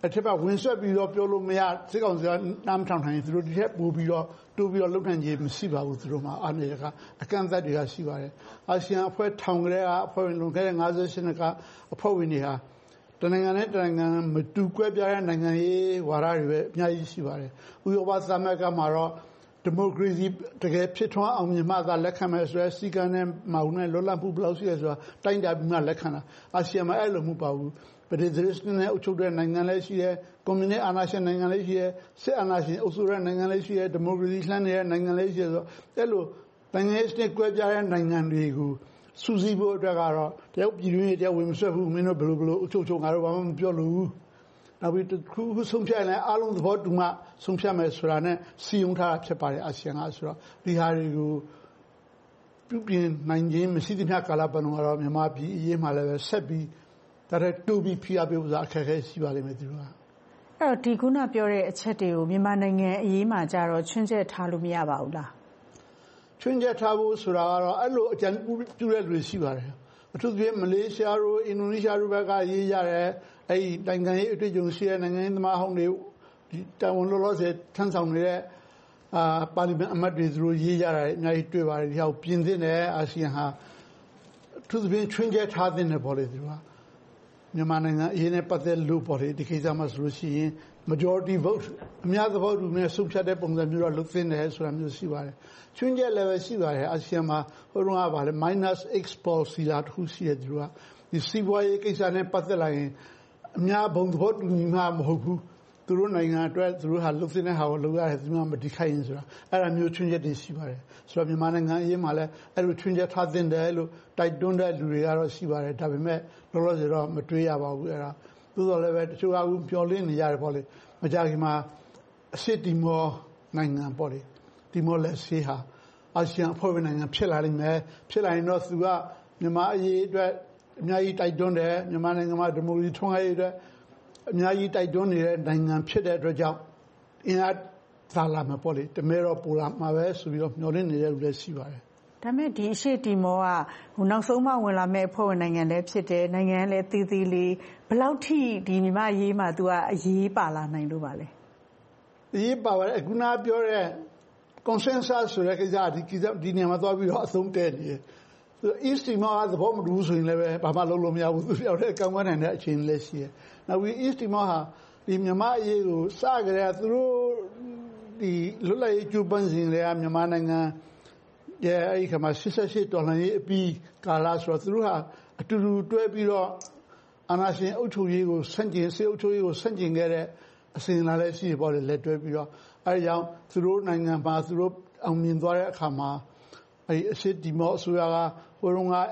အထက်ကဝင်ဆွက်ပြီးတော့ပြောလို့မရစစ်ကောင်စီကနားမထောင်နိုင်သူတို့ဒီထက်ပိုပြီးတော့တိုးပြီးတော့လုံနိုင်ခြင်းမရှိပါဘူးသူတို့မှာအားနည်းကအကန့်အသတ်တွေကရှိပါတယ်အာဆီယံအဖွဲ့ထောင်ကြတဲ့အဖွဲ့ဝင်လွန်ခဲ့တဲ့58နှစ်ကအဖွဲ့ဝင်တွေဟာတနိုင်ငံနဲ့တနိုင်ငံမတူကွဲပြားတဲ့နိုင်ငံရေးဝါဒတွေပဲအများကြီးရှိပါတယ်ဥရောပသမဂ္ဂမှာတော့ဒီမိုကရေစီတကယ်ဖြစ်ထွန်းအောင်မြင်မှသာလက်ခံမယ်ဆိုတဲ့စီကံနဲ့မအောင်နဲ့လွတ်လပ်မှုဘယ်လောက်ရှိလဲဆိုတာတိုင်းတာပြီးမှလက်ခံတာအာဆီယံမှာအဲ့လိုမဟုတ်ပါဘူးပဒေသရစ်နဲ့အုပ်ချုပ်တဲ့နိုင်ငံလည်းရှိတယ်ကွန်မြူနစ်အာဏာရှင်နိုင်ငံလည်းရှိတယ်စစ်အာဏာရှင်အုပ်စုတဲ့နိုင်ငံလည်းရှိတယ်ဒီမိုကရေစီလှမ်းနေတဲ့နိုင်ငံလည်းရှိတယ်ဆိုတော့အဲ့လိုနိုင်ငံရေးစနစ်ကွဲပြားတဲ့နိုင်ငံတွေကိုစူးစီးဖို့အတွက်ကတော့တယောက်ပြည်တွင်းတယောက်ဝင်မဆွဲဘူးမင်းတို့ဘယ်လိုအုပ်ချုပ်ငါတို့ဘာမှမပြောလို့နောက်ပြီးခုဆုံးဖြတ်ရင်အားလုံးသဘောတူမှဆုံးဖြတ်မယ်ဆိုတာနဲ့စီယုံထားတာဖြစ်ပါတယ်အာဆီယံကဆိုတော့ဒီဟာတွေကိုပြုပြင်နိုင်ခြင်းမရှိသမျှကာလပတ်လုံးကတော့မြန်မာပြည်အရေးမှလည်းပဲဆက်ပြီးဒါနဲ့တူပြီးဖိအားပေးဖို့အခက်အခဲရှိပါလိမ့်မယ်သူတို့ကအဲ့တော့ဒီခုနပြောတဲ့အချက်တွေကိုမြန်မာနိုင်ငံအရေးမှာကြတော့ချွင်းချက်ထားလို့မရပါဘူးလားချွင်းချက်ထားဖို့ဆိုတာကတော့အဲ့လိုအကြံပြုတဲ့လူတွေရှိပါတယ်အထူးသဖြင့်မလေးရှားတို့အင်ဒိုနီးရှားတို့ဘက်ကရေးကြတယ်အဲ့ဒီနိုင်ငံရေးအတွေ့အကြုံရှိတဲ့နိုင်ငံရေးသမားဟောင်းတွေဒီတာဝန်လောလောဆယ်ထမ်းဆောင်နေတဲ့ပါလီမန်အမတ်တွေသူတို့ရေးကြတာအများကြီးတွေ့ပါတယ်ဒီဟာကိုပြင်သင့်တယ်အာဆီယံဟာအထူးသဖြင့်ချွင်းချက်ထားသင့်တယ်ပေါ့လေသူကမြန်မာနိုင်ငံအရေးနဲ့ပတ်သက်လို့ပေါ့လေဒီကိစ္စမှာဆိုလို့ရှိရင် majority vote အများသဘောတူနဲ့ဆုံးဖြတ်တဲ့ပုံစံမျိုးတော့လုပ်သင့်တယ်ဆိုတာမျိုးရှိပါတယ်ချွင်းချက်လည်းပဲရှိပါတယ်အာဆီယံမှာဟိုတုန်းကပါလေ -X policy လာတစ်ခုရှိတယ်သူကဒီစီးပွားရေးကိစ္စနဲ့ပတ်သက်လာရင်အများဘုံသဘောတူညီမှမဟုတ်ဘူးသူတို့နိုင်ငံအတွက်သူတို့ဟာလုပ်သင့်တဲ့ဟာကိုလုပ်ရတယ်သူမှမတိခိုက်ရင်ဆိုတာအဲ့ဒါမျိုးချွင်းချက်တွေရှိပါတယ်ဆိုတော့မြန်မာနိုင်ငံအရေးမှာလည်းအဲ့လိုချွင်းချက်ထားသင့်တယ်လို့တိုက်တွန်းတဲ့လူတွေကတော့ရှိပါတယ်ဒါပေမဲ့လောလောဆယ်တော့မတွေးရပါဘူးအဲ့ဒါသို့တော်လည်းပဲတချို့ကမျှော်လင့်နေရတယ်ပေါ့လေမကြခင်မှာအစ်တီမောနိုင်ငံပေါ့လေတီမောလက်ဆေးဟာအာဆီယံအဖွဲ့ဝင်နိုင်ငံဖြစ်လာနိုင်မယ်ဖြစ်လာရင်တော့သူကမြန်မာအရေးအတွက်အများကြီးတိုက်တွန်းတယ်မြန်မာနိုင်ငံမှာဒီမိုကရေစီထွန်းကားရေးအတွက်အများကြီးတိုက်တွန်းနေတဲ့နိုင်ငံဖြစ်တဲ့အတွက်ကြောင့်အင်အားသာလာမှာပေါ့လေတမဲတော့ပူလာမှာပဲဆိုပြီးတော့မျှော်လင့်နေတဲ့လူတွေရှိပါတယ်ဒါပေမဲ့ဒီအရှိတီမောကနောက်ဆုံးမှဝင်လာမဲ့အဖွဲ့ဝင်နိုင်ငံလည်းဖြစ်တယ်နိုင်ငံလည်းသေးသေးလေးဘယ်လောက်ထိဒီမြန်မာရေးမှာသူကအရေးပါလာနိုင်လို့ပါလဲအရေးပါပါတယ်အခုနပြောတဲ့ consensus ဆိုတဲ့ကိစ္စဒီနေရာမှာသွားပြီးတော့အဆုံးတည့်နေတယ်East Timor ကသဘောမတူဘူးဆိုရင်လည်းဘာမှလုပ်လို့မရဘူးသူပြောတဲ့ကံကွက်နိုင်တဲ့အခြေအနေလည်းရှိတယ်။နောက်ပြီး East Timor ဟာဒီမြန်မာအရေးကိုစကြတဲ့သူတို့ဒီလွတ်လပ်ရေးကျူးပန်းစဉ်တွေကမြန်မာနိုင်ငံရဲ့အဲ့ဒီခါမှာ88ဒေါ်လာရေးအပြီးကာလဆိုတော့သူတို့ဟာအတူတူတွဲပြီးတော့အာဏာရှင်အုပ်ချုပ်ရေးကိုဆန့်ကျင်စစ်အုပ်ချုပ်ရေးကိုဆန့်ကျင်ခဲ့တဲ့အစဉ်အလာလည်းရှိပေါ်တယ်လက်တွဲပြီးတော့အဲဒါကြောင့်သူတို့နိုင်ငံမှာသူတို့အောင်မြင်သွားတဲ့အခါမှာအဲ့အစစ်ဒီမော့ဆိုရကဟိုတုန်းက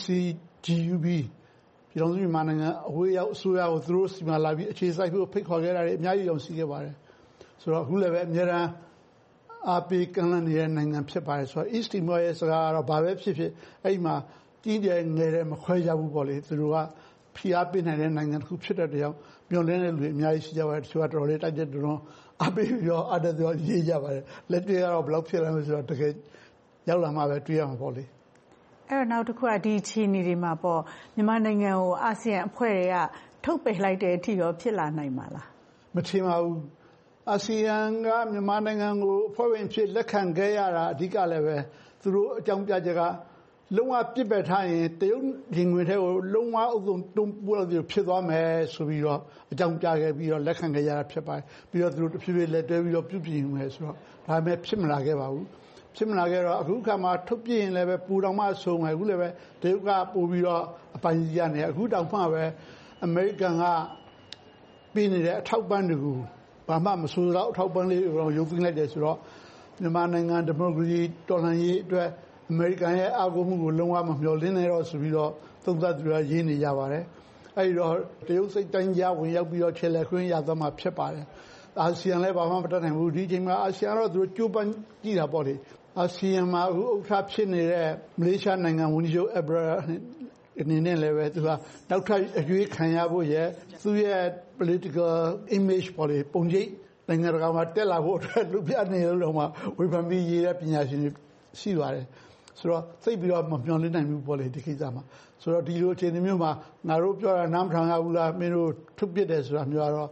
NCGUB ပြည်တော်စုမြန်မာနိုင်ငံအဝေးရောက်အစိုးရကိုသူတို့စီမံလာပြီးအခြေစိုက်ဖို့ဖိတ်ခေါ်ခဲ့တာတွေအများကြီးအောင်ရှိခဲ့ပါတယ်ဆိုတော့အခုလည်းပဲအများအားအားပေးကမ်းလှမ်းနေတဲ့နိုင်ငံဖြစ်ပါတယ်ဆိုတော့ East Timor ရဲ့စကားကတော့ဘာပဲဖြစ်ဖြစ်အဲ့ဒီမှာကြီးတယ်ငယ်တယ်မခွဲကြဘူးပေါ့လေသူတို့ကဖိအားပေးနိုင်တဲ့နိုင်ငံတစ်ခုဖြစ်တဲ့တရားမျှော်လင့်တဲ့လူအများကြီးရှိကြပါတယ်တချို့ကတော်လေးတိုက်တဲ့တော်အားပေးပြီးတော့အားတဲ့သူရေးကြပါတယ်လက်တွေ့ကတော့ဘယ်လောက်ဖြစ်လာမလဲဆိုတော့တကယ်ရောက်လာမှပဲတွေ့ရမှာပေါ့လေအဲ့တော့နောက်တစ်ခုကဒီချီနီတွေမှာပေါ့မြန်မာနိုင်ငံကိုအာဆီယံအဖွဲ့တွေကထုတ်ပယ်လိုက်တဲ့အထိရောဖြစ်လာနိုင်မှာလားမထင်ပါဘူးအာဆီယံကမြန်မာနိုင်ငံကိုအဖွဲ့ဝင်ဖြစ်လက်ခံခဲ့ရတာအဓိကလည်းပဲသူတို့အကြောင်းပြချက်ကလုံးဝပြစ်ပယ်ထားရင်တရုတ်ရင်ဝင်ထဲကိုလုံးဝအုပ်စုံတွန်းပို့လို့ဖြစ်သွားမယ်ဆိုပြီးတော့အကြောင်းပြခဲ့ပြီးတော့လက်ခံခဲ့ရတာဖြစ်ပါတယ်ပြီးတော့သူတို့တဖြည်းဖြည်းလက်တွဲပြီးတော့ပြုပြင်မယ်ဆိုတော့ဒါပေမဲ့ဖြစ်မလာခဲ့ပါဘူးဖြစ်မလာခဲ့တော့အခုခါမှာထုတ်ပြရင်လည်းပဲပူတောင်မှဆုံးမယ်အခုလည်းပဲတရုတ်ကပို့ပြီးတော့အပိုင်ကြီးရနေအခုတောင်မှပဲအမေရိကန်ကပေးနေတဲ့အထောက်ပံ့တွေကိုဘာမှမဆိုးတော့အထောက်ပံ့လေးကိုရုပ်သိမ်းလိုက်တယ်ဆိုတော့မြန်မာနိုင်ငံဒီမိုကရေစီတော်လှန်ရေးအတွက်အမေရိကန်ရဲ့အားကိုးမှုကိုလုံးဝမမျှော်လင့်နေတော့ဆိုပြီးတော့သုံးသပ်သူတွေကရင်းနေကြပါတယ်အဲဒီတော့တရုတ်စိတ်တိုင်းကြားဝင်ရောက်ပြီးတော့ခြေလက်ခွင်းရသွားမှာဖြစ်ပါတယ်အာဆီယံလည်းဘာမှမတတ်နိုင်ဘူးဒီအချိန်မှာအာဆီယံတော့သူတို့ကြိုးပမ်းကြည့်တာပေါ့လေအာဆီယံမှာအခုဥက္ကဋ္ဌဖြစ်နေတဲ့မလေးရှားနိုင်ငံဝန်ကြီးချုပ်အဘရာအနေနဲ့လည်းပဲသူကနောက်ထပ်အရွေးခံရဖို့ရဲ့သူရဲ့ political image ပေါ်လေပုံရိပ်နိုင်ငံတကာမှာတက်လာဖို့အတွက်လူပြနေလို့တော့မှဝေဖန်ပြီးရေးတဲ့ပညာရှင်တွေရှိပါတယ်ဆိုတော့သိပြီးတော့မမျှော်လင့်နိုင်ဘူးပေါ့လေဒီကိစ္စမှာဆိုတော့ဒီလိုအခြေအနေမျိုးမှာငါတို့ပြောတာနားမထောင်ရဘူးလားမင်းတို့ထုတ်ပြစ်တယ်ဆိုတာမျိုးကတော့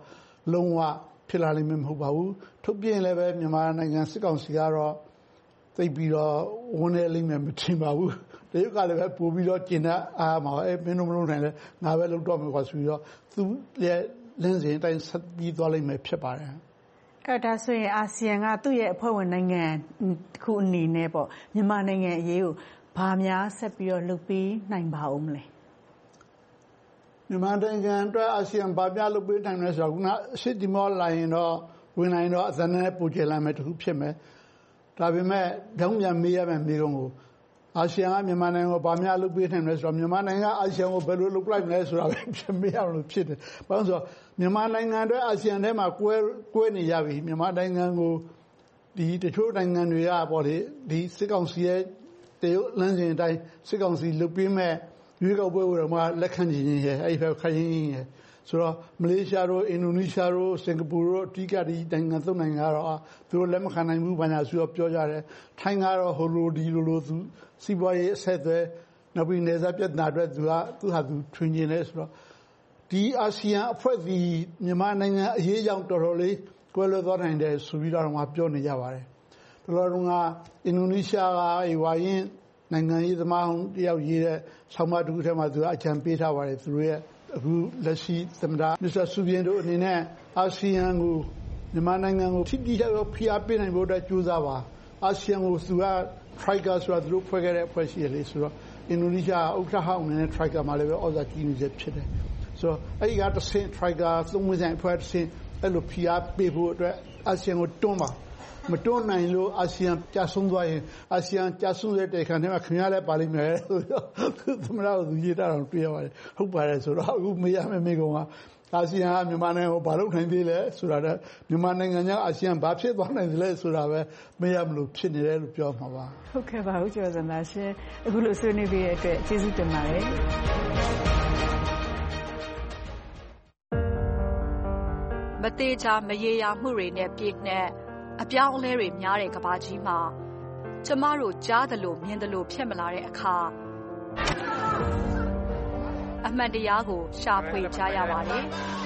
လုံးဝဖြစ်လာလိမ့်မယ်မဟုတ်ပါဘူးထုတ်ပြင်လည်းပဲမြန်မာနိုင်ငံစစ်ကောင်စီကတော့သိပြီးတော့ဝန်နေလိမ့်မယ်မထင်ပါဘူးတရုတ်ကလည်းပဲပို့ပြီးတော့ကျင်တဲ့အားမှာမင်းတို့မလုပ်နိုင်လဲငါပဲလုပ်တော့မယ်ကွာဆိုပြီးတော့သူရဲ့လင်းစဉ်အတိုင်းဆက်ပြီးသွားလိမ့်မယ်ဖြစ်ပါတယ်ဒါဆိုရင်အာဆီယံကသူ့ရဲ့အဖွဲ့ဝင်နိုင်ငံတစ်ခုအနေနဲ့ပေါ့မြန်မာနိုင်ငံအရေးကိုဘာများဆက်ပြီးတော့လုပ်ပေးနိုင်ပါဦးမလဲမြန်မာနိုင်ငံအတွက်အာဆီယံဘာများလုပ်ပေးနိုင်လဲဆိုတော့ခုနစစ်တီမောလာရင်တော့ဝင်နိုင်တော့အသံနဲ့ပူကျလာမယ်တခုဖြစ်မယ်ဒါပေမဲ့ကြောင်းပြန်မေးရမယ်မိကုံကိုအာဆီယံကမြန်မာနိုင်ငံကိုဘာများလုပ်ပေးနိုင်လဲဆိုတော့မြန်မာနိုင်ငံအာဆီယံကိုဘယ်လိုလုပ်လိုက်မလဲဆိုတာပဲဖြစ်မေးရလို့ဖြစ်တယ်ဘာလို့ဆိုတော့မြန်မာနိုင်ငံအတွက်အာဆီယံထဲမှာကွဲနေရပြီမြန်မာနိုင်ငံကိုဒီတချို့နိုင်ငံတွေကပေါ့လေဒီစစ်ကောင်စီရဲ့တရုတ်လမ်းစဉ်အတိုင်းစစ်ကောင်စီလုပ်ပေးမဲ့ရွေးကောက်ပွဲတော့မှလက်ခံခြင်းရဲ့အဲ့ဒီဘက်ခိုင်းရင်းရဲ့ဆိုတော့မလေးရှားတို့အင်ဒိုနီးရှားတို့စင်ကာပူတို့အဓိကဒီနိုင်ငံသုံးနိုင်ငံကတော့သူတို့လက်မခံနိုင်ဘူးဘာညာဆိုတော့ပြောကြတယ်ထိုင်းကတော့ဟိုလိုဒီလိုသူစီးပွားရေးအဆက်အသွယ်နောက်ပြီးနေစားပြဿနာတွေသူဟာသူထွင်ကျင်နေဆိုတော့ဒီအာဆီယံအဖွဲ့အစည်းမြန်မာနိုင်ငံအရေးကြောင့်တော်တော်လေးကွဲလွဲသွားနိုင်တယ်ဆိုပြီးတော့မှပြောနေကြပါတယ်တော်တော်ကအင်ဒိုနီးရှားကဝါရင်နိုင်ငံရေးသမားတယောက်ရေးတဲ့ဆောင်းပါးတစ်ခုထဲမှာသူကအကြံပေးထားပါတယ်သူတို့ရဲ့အခုလက်ရှိသမ္မတမစ္စတာဆူဘီယန်တို့အနေနဲ့အာဆီယံကိုမြန်မာနိုင်ငံကိုထိတိကျကျဖိအားပေးနိုင်ဖို့အတွက်ကြိုးစားပါအာဆီယံကိုသူက Trigger ဆိုတာသူတို့ဖွဲ့ခဲ့တဲ့အဖွဲ့ရှိတယ်လေဆိုတော့အင်ဒိုနီးရှားဥက္ကဋ္ဌဟောင်းအနေနဲ့ Trigger မှာလည်းပဲဩဇာကြီးနေချက်ဖြစ်တယ်ဆိုတော့အဲ့ဒီကတစ်ဆင့် Trigger သုံးဝင်ဆိုင်အဖွဲ့တစ်ဆင့်အဲ့လိုဖိအားပေးဖို့အတွက်အာဆီယံကိုတွန်းပါမတွန်းနိုင်လို့အာဆီယံကြာဆုံးသွားရင်အာဆီယံကြာဆုံးတဲ့တေခါထဲမှာခင်ဗျားလည်းပါလိမ့်မယ်ဆိုတော့သမ္မတကသူရေးတာတော့တွေ့ရပါတယ်ဟုတ်ပါတယ်ဆိုတော့အခုမေးရမယ့်မိကုံကအာဆီယံကမြန်မာနိုင်ငံကိုဘာလုပ်နိုင်သေးလဲဆိုတာတော့မြန်မာနိုင်ငံကအာဆီယံဘာဖြစ်သွားနိုင်သလဲဆိုတာပဲမေးရမလို့ဖြစ်နေတယ်လို့ပြောမှာပါဟုတ်ကဲ့ပါဦးကျော်စံသာရှင်အခုလိုဆွေးနွေးပေးတဲ့အတွက်ကျေးဇူးတင်ပါတယ်မသေးချာမရေရာမှုတွေနဲ့ပြည့်နှက်အပြောင်းအလဲတွေများတဲ့ကမ္ဘာကြီးမှာကျမတို့ကြားသလိုမြင်သလိုဖြစ်မလာတဲ့အခါအမှန်တရားကိုရှာဖွေကြရပါတယ်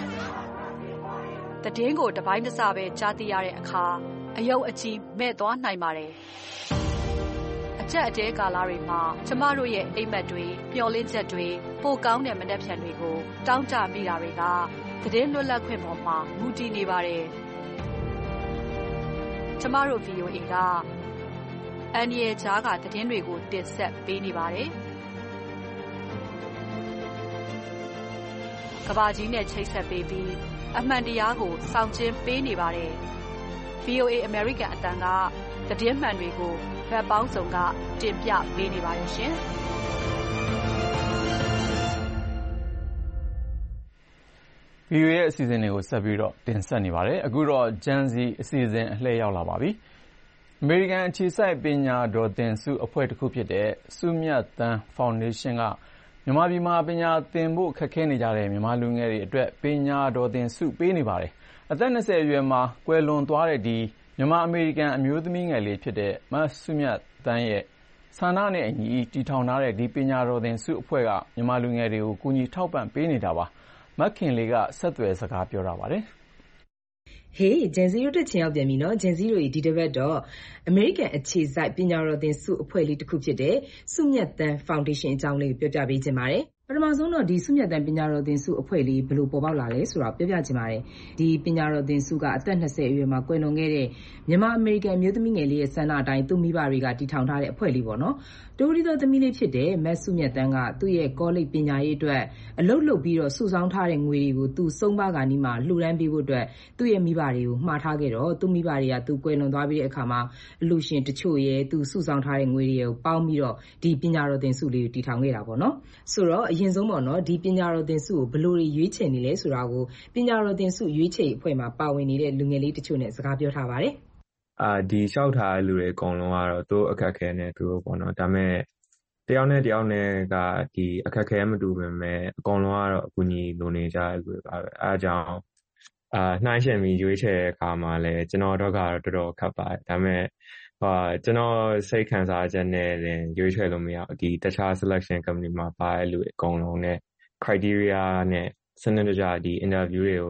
။သတင်းကိုတစ်ပိုင်းတစ်စပဲကြားသိရတဲ့အခါအယုံအကြည်မဲ့သွားနိုင်ပါတယ်။အကျက်အတဲကာလတွေမှာကျမတို့ရဲ့အိမ်မက်တွေပျော်လင့်ချက်တွေပိုကောင်းတဲ့မနှက်ဖြန်တွေကိုတောင်းတမိတာတွေကသတင်းလွတ်လပ်ခွင့်ပေါ်မှာမူတည်နေပါတယ်။ကျမတို့ VOA ကအန်ရီဂျာကသတင်းတွေကိုတင်ဆက်ပေးနေပါတယ်။ကဘာကြီးနဲ့ချိတ်ဆက်ပေးပြီးအမှန်တရားကိုစောင့်ကျဉ်ပေးနေပါတယ်။ VOA American အတန်ကသတင်းမှန်တွေကိုဘက်ပေါင်းစုံကတင်ပြပေးနေပါတယ်ရှင်။ VOA ရဲ့အစီအစဉ်တွေကိုဆက်ပြီးတော့တင်ဆက်နေပါတယ်။အခုတော့ Gen Z အစီအစဉ်အလှည့်ရောက်လာပါပြီ။အမေရိကန်အခြေစိုက်ပညာတော်သင်ဆုအဖွဲ့တစ်ခုဖြစ်တဲ့ဆုမြတ်သန်းဖောင်ဒေးရှင်းကမြန်မာပြည်မှာပညာသင်ဖို့ခက်ခဲနေကြတဲ့မြန်မာလူငယ်တွေအတွက်ပညာတော်သင်ဆုပေးနေပါတယ်။အသက်20အရွယ်မှာကွယ်လွန်သွားတဲ့ဒီမြန်မာအမေရိကန်အမျိုးသမီးငယ်လေးဖြစ်တဲ့မဆုမြတ်သန်းရဲ့ဆန္ဒနဲ့အညီတည်ထောင်ထားတဲ့ဒီပညာတော်သင်ဆုအဖွဲ့ကမြန်မာလူငယ်တွေကိုကူညီထောက်ပံ့ပေးနေတာပါ။မခင်လေးကဆက်သွယ်စကားပြောတာပါတယ်။ Hey, Gen Z တို့ချင်းရောက်ပြန်ပြီနော် Gen Z တို့ဒီတစ်ပတ်တော့ American အခြေစိုက်ပညာတော်သင်ဆုအဖွဲ့လေးတစ်ခုဖြစ်တဲ့ဆုမြတ်သန်း Foundation အကြောင်းလေးပြောပြပေးခြင်းပါတယ်ပထမဆုံးတော့ဒီဆုမြတ်သန်းပညာတော်သင်ဆုအဖွဲ့လေးဘယ်လိုပေါ်ပေါက်လာလဲဆိုတာပြောပြခြင်းပါတယ်ဒီပညာတော်သင်ဆုကအသက်20အရွယ်မှာကွယ်လွန်ခဲ့တဲ့မြန်မာအမေရိကန်မျိုးသမီးငယ်လေးရဲ့ဆန္ဒအတိုင်းသူ့မိဘတွေကတည်ထောင်ထားတဲ့အဖွဲ့လေးပေါ့နော်တိုးရီတော်သမီးလေးဖြစ်တဲ့မတ်ဆုမြတ်သန်းကသူ့ရဲ့ကောလိပ်ပညာရေးအတွက်အလုပ်လုပ်ပြီးတော့စုဆောင်းထားတဲ့ငွေတွေကိုသူစုံပါကနီးမှာလှူဒန်းပေးဖို့အတွက်သူ့ရဲ့မိဘတွေကိုမှာထားခဲ့တော့သူ့မိဘတွေကသူကွယ်လွန်သွားပြီးတဲ့အခါမှာအလှူရှင်တချို့ရဲ့သူစုဆောင်းထားတဲ့ငွေတွေကိုပေါင်းပြီးတော့ဒီပညာတော်သင်ဆုလေးကိုတည်ထောင်ခဲ့တာပေါ့နော်ဆိုတော့အရင်ဆုံးပေါ့နော်ဒီပညာတော်သင်ဆုကိုဘယ်လိုရွေးချယ်နေလဲဆိုတာကိုပညာတော်သင်ဆုရွေးချယ်အဖွဲ့မှာပါဝင်နေတဲ့လူငယ်လေးတချို့နဲ့စကားပြောထားပါတယ်ဒီလျှောက်ထားတဲ့လူတွေအကုန်လုံးကတော့သူ့အခက်အခဲနဲ့သူတို့ပေါ့နော်ဒါပေမဲ့တယောက်နဲ့တယောက်နဲ့ကဒီအခက်အခဲမတူပေမဲ့အကုန်လုံးကတော့အကူအညီလိုနေကြတဲ့လူတွေပါပဲအဲအကြောင်းနှိုင်းယှဉ်ပြီးရွေးချယ်တဲ့အခါမှာလည်းကျွန်တော်တို့ကတော့တော်တော်ခက်ပါတယ်ဒါပေမဲ့ကျွန်တော်စိတ်ခံစားချက်နဲ့လည်းရွေးချယ်လို့မရဘူးဒီတခြား selection company မှာပါတဲ့လူတွေအကုန်လုံးနဲ့ criteria နဲ့စနစ်တကျဒီ interview တွေကို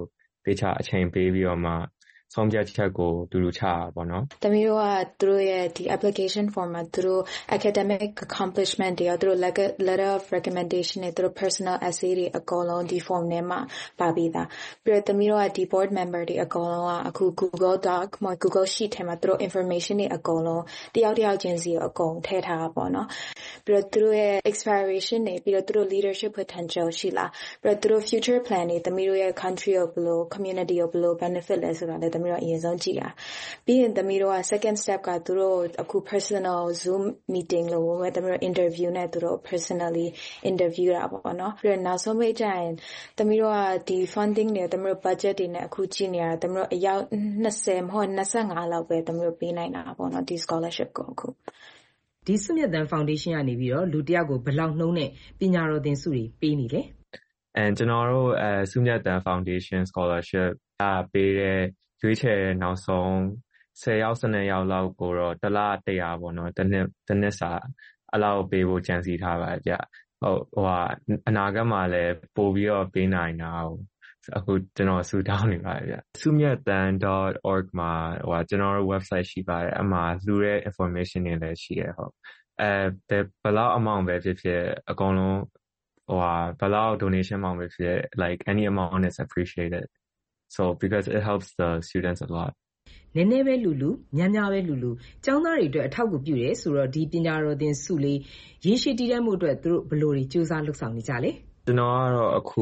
သေချာအချိန်ပေးပြီးတော့မှဆုံးဖြတ်ချက်ကိုတူတူချတာပေါ့နော်။သမီးတို့ကသူတို့ရဲ့ဒီ application form မှာသူတို့ academic accomplishment တွေရောသူတို့ letter of recommendation တွေသူတို့ personal essay တွေအကုန်လုံးဒီ form ထဲမှာပါပြီးသား။ပြီးတော့သမီးတို့ကဒီ board member တွေအကုန်လုံးကအခု Google Doc မှာ Google Sheet ထဲမှာသူတို့ information တွေအကုန်လုံးတယောက်ချင်းစီကိုအကုန်ထည့်ထားတာပေါ့နော်။ပြီးတော့သူတို့ရဲ့ expiration တွေပြီးတော့သူတို့ leadership potential ရှိလား။ပြီးတော့သူတို့ future plan တွေသမီးတို့ရဲ့ country ကိုဘယ်လို community ကိုဘယ်လို benefit လဲဆိုတာလည်းသမီးတို့အရင်ဆုံးကြည့်တာပြီးရင်သမီးတို့က second step ကသူတို့အခု personal zoom meeting လို့ပဲသမီးတို့ interview နဲ့သူတို့ personally interview တာပေါ့နော်ပြီးတော့နောက်ဆုံးပိတ်ကြရင်သမီးတို့ကဒီ funding တွေသမီးတို့ budget တွေနဲ့အခုကြည့်နေရတာသမီးတို့အယောက်20မဟုတ်25လောက်ပဲသမီးတို့ပေးနိုင်တာပေါ့နော်ဒီ scholarship ကိုအခုဒီစွမြတ်တန် foundation ကနေပြီးတော့လူတယောက်ကိုဘယ်လောက်နှုန်းနဲ့ပညာတော်သင်ဆုတွေပေးနေလဲကျွန်တော်တို့စွမြတ်တန် foundation scholarship ပေးတဲ့ရွေးချယ်နောက်ဆုံး10ယောက်12ယောက်လောက်ကိုတော့တစ်လ100ပေါ့နော်တစ်နှစ်စာအလောက်ပေးဖို့ကြံစီထားပါဗျအနာဂတ်မှာလည်းပို့ပြီးတော့ပေးနိုင်တာအခုကျွန်တော်ဆူတောင်းနေပါတယ်ဗျsumyathan.org မှာကျွန်တော်တို့ website ရှိပါတယ်အမှာလူတဲ့ information တွေလည်းရှိရဟုတ်ဘယ်လောက် amount ပဲဖြစ်ဖြစ်အကုန်လုံးဘယ်လောက် donation amount ပဲဖြစ် like any amount is appreciated so because it helps the students a lot နည်းနည်းပဲလူများပဲလူကျောင်းသားတွေအတွက်အထောက်အကူပြုတယ်ဆိုတော့ဒီပညာတော်သင်ဆုလေးရေရှည်တည်တံ့မှုအတွက်သူတို့ဘယ်လိုတွေစူးစမ်းလုပ်ဆောင်နေကြလဲကျွန်တော်ကတော့အခု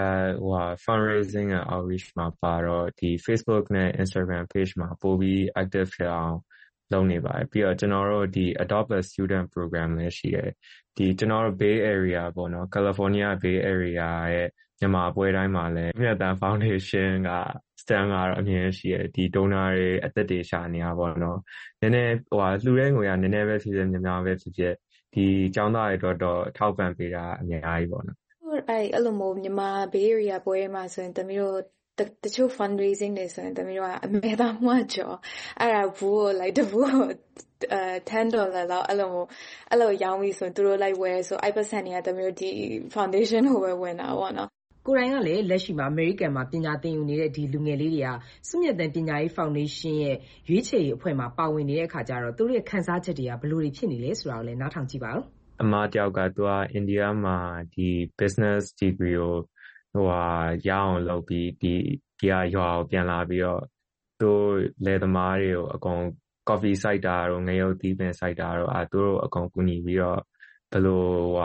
fundraising and outreach မှာပါတော့ဒီ Facebook နဲ့ Instagram page မှာပို့ပြီး active ဖြစ်အောင်လုပ်နေပါတယ်ပြီးတော့ကျွန်တော်တို့ဒီ Adopt a Student program လည်းရှိတယ်ဒီကျွန်တော်တို့ Bay Area ပေါ့နော် California Bay Area ရဲ့မြန်မာပွဲတိုင်းမှာလည်းမြတ်တန် Foundation က stand ကတော့အမြင်ရှိတယ်ဒီ donor တွေအသက်တွေရှာနေတာပေါ့နော်နည်းနည်းလှူတဲ့ငွေကနည်းနည်းပဲဖြစ်ဖြစ်များပဲဖြစ်ဖြစ်ဒီကျောင်းသားတွေတော့ထောက်ပံ့ပေးတာအများကြီးပေါ့နော်အဲ့လိုမျိုးမြန်မာ Bay Area ပွဲမှာဆိုရင်တမီးတို့တချို့ fundraising တွေဆိုရင်တမီးတို့ကအမေသားမွားကြော်အဲ့ဒါဘူးlike တဘူး$10လောက်အဲ့လိုရောင်းပြီးဆိုရင်သူတို့လိုက်ဝယ်ဆိုအဲ့ပတ်စံတွေကတမီးတို့ဒီ foundation ကိုပဲဝင်တာပေါ့နော်ကိုရိုင်းကလည်းလက်ရှိမှာအမေရိကန်မှာပညာသင်ယူနေတဲ့ဒီလူငယ်လေးတွေကစွမြတ်တန်ပညာရေး foundation ရဲ့ရွေးချယ်ရေးအဖွဲ့မှာပါဝင်နေတဲ့အခါကျတော့သူတို့ရဲ့ခန်းစားချက်တွေကဘယ်လိုတွေဖြစ်နေလဲဆိုတာကိုလည်းနားထောင်ကြည့်ပါဦးအမတယောက်ကသူကအိန္ဒိယမှာဒီ business degree ကိုရအောင်လုပ်ပြီးဒီရွာကိုပြန်လာပြီးတော့သူလယ်သမားတွေကိုအကုန် coffee စိုက်တာတို့ငရုတ်သီးပင်စိုက်တာတို့သူတို့အကုန်ကူညီပြီးတော့ဘယ်လို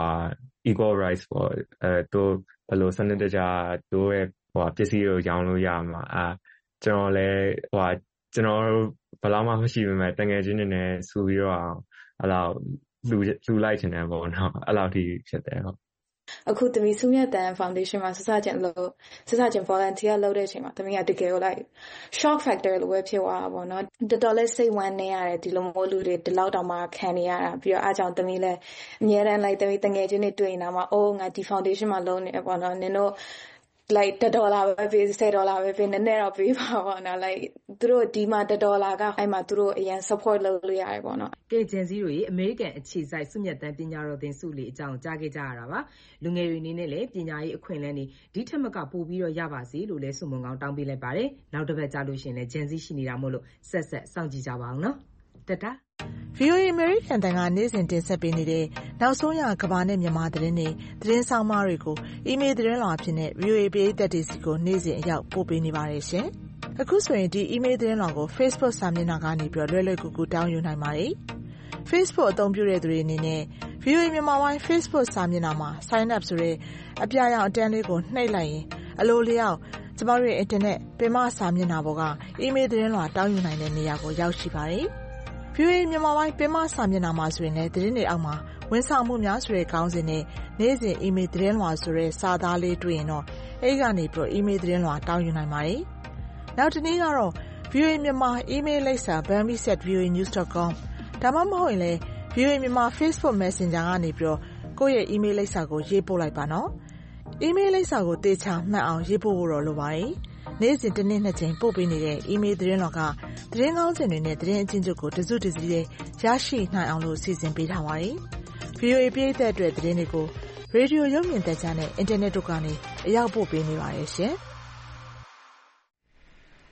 equal rights ပေါ့သူဘယ်လိုစနစ်တကျသူရဲ့ပစ္စည်းတွေကိုရောင်းလို့ရမှာကျွန်တော်လည်းကျွန်တော်ဘယ်လောက်မှမရှိပေမဲ့တငယ်ချင်းတွေနဲ့ဆူပြီးတော့အဲ့လောက်လူလိုက်နေတယ်ပေါ့နော်အဲ့လောက်ထိဖြစ်တယ်ဟုတ်အခုတမီးစွမြတ်တန် foundation မှာစစချင်း volunteer လုပ်တဲ့အချိန်မှာတမီးကတကယ်ကို like shock factor လို့ပဲဖြစ်သွားတာပေါ့နော်တော်တော်လေးစိတ်ဝမ်းနေရတယ်ဒီလိုမျိုးလူတွေဒီလောက်တောင်မှခံနေရတာပြီးတော့အားကြောင့်တမီးလည်းအများတန်း like တမီးတငယ်ချင်းတွေတွေ့နေတာမှာအိုးငါဒီ foundation မှာလုပ်နေတယ်ပေါ့နော်နင်တို့ like $1ပဲပေး$10ပဲပေးနည်းနည်းတော့ပေးပါပေါ့နော် like သူတို့ဒီမှာ$ကအဲ့မှာသူတို့အရင် support လုပ်လို့ရတယ်ပေါ့နော်ကဲဂျန်စီတို့ရေအမေရိကန်အခြေစိုက်စွမြတ်တန်ပညာတော်သင်ဆုလေးအကြောင်းကြားခဲ့ကြရတာပါလူငယ်တွေအနေနဲ့လည်းပညာရေးအခွင့်အလမ်းတွေဒီထက်မကပို့ပြီးတော့ရပါစေလို့လည်းဆုမွန်ကောင်းတောင်းပေးလိုက်ပါတယ်နောက်တစ်ပတ်ကြာလို့ရှင်လည်းဂျန်စီရှိနေတာမို့လို့ဆက်စောင့်ကြည့်ကြပါအောင်နော်တတာ VOA American တန်ကနေ့စဉ်တင်ဆက်ပေးနေတဲ့နောက်ဆုံးရကမ္ဘာနဲ့မြန်မာသတင်းတွေသတင်းဆောင်မတွေကိုအီးမေးလ်သတင်းလွှာအဖြစ်နဲ့ VOA ပရိသတ်တွေစီကိုနေ့စဉ်အရောက်ပို့ပေးနေပါတယ်ရှင်။အခုဆိုရင်ဒီအီးမေးလ်သတင်းလွှာကို Facebook စာမျက်နှာကနေပြီးလွယ်လွယ်ကူကူတောင်းယူနိုင်ပါတယ်။ Facebook အသုံးပြုတဲ့သူတွေအနေနဲ့ VOA မြန်မာပိုင်း Facebook စာမျက်နှာမှာ sign up ဆိုတဲ့အပြာရောင်အတန်းလေးကိုနှိပ်လိုက်ရင်အလိုလျောက်ကျမတို့ရဲ့ internet ပင်မစာမျက်နှာပေါ်ကအီးမေးလ်သတင်းလွှာတောင်းယူနိုင်တဲ့နေရာကိုရောက်ရှိပါတယ်။ VOA မြန်မာပိုင်းပင်မစာမျက်နှာမှာဆိုရင်လည်းသတင်းတွေအောက်မှာဝန်ဆောင်မှုများဆိုတဲ့ခေါင်းစဉ်နဲ့နေ့စဉ်အီးမေးလ်သတင်းလွှာဆိုတဲ့စာသားလေးတွေ့ရင်တော့အဲဒီကနေပြီးတော့အီးမေးလ်သတင်းလွှာတောင်းယူနိုင်ပါတယ်။နောက်တစ်နည်းကတော့ VOA မြန်မာအီးမေးလ်လိပ်စာ bambi@voanews.com ဒါမှမဟုတ်ရင်လည်း VOA မြန်မာ Facebook Messenger ကနေပြီးတော့ကိုယ့်ရဲ့အီးမေးလ်လိပ်စာကိုရေးပို့လိုက်ပါနော်။အီးမေးလ်လိပ်စာကိုသေချာမှတ်အောင်ရေးပို့ဖို့တော့လိုပါတယ်။နေ့စဉ်တစ်နေ့2ကြိမ်ပို့ပေးနေတဲ့အီးမေးလ်သတင်းလွှာကသတင်းကောင်းစင်တွေနဲ့သတင်းအချင်းချုပ်ကိုတစုတစည်းလေးရရှိနိုင်အောင်လို့စီစဉ်ပေးထားပါတယ်။ VOA ပရိသတ်အတွက်သတင်းတွေကိုရေဒီယိုရုပ်မြင်သံကြားနဲ့အင်တာနက်တို့ကနေအရောက်ပို့ပေးနေပါတယ်ရှင်။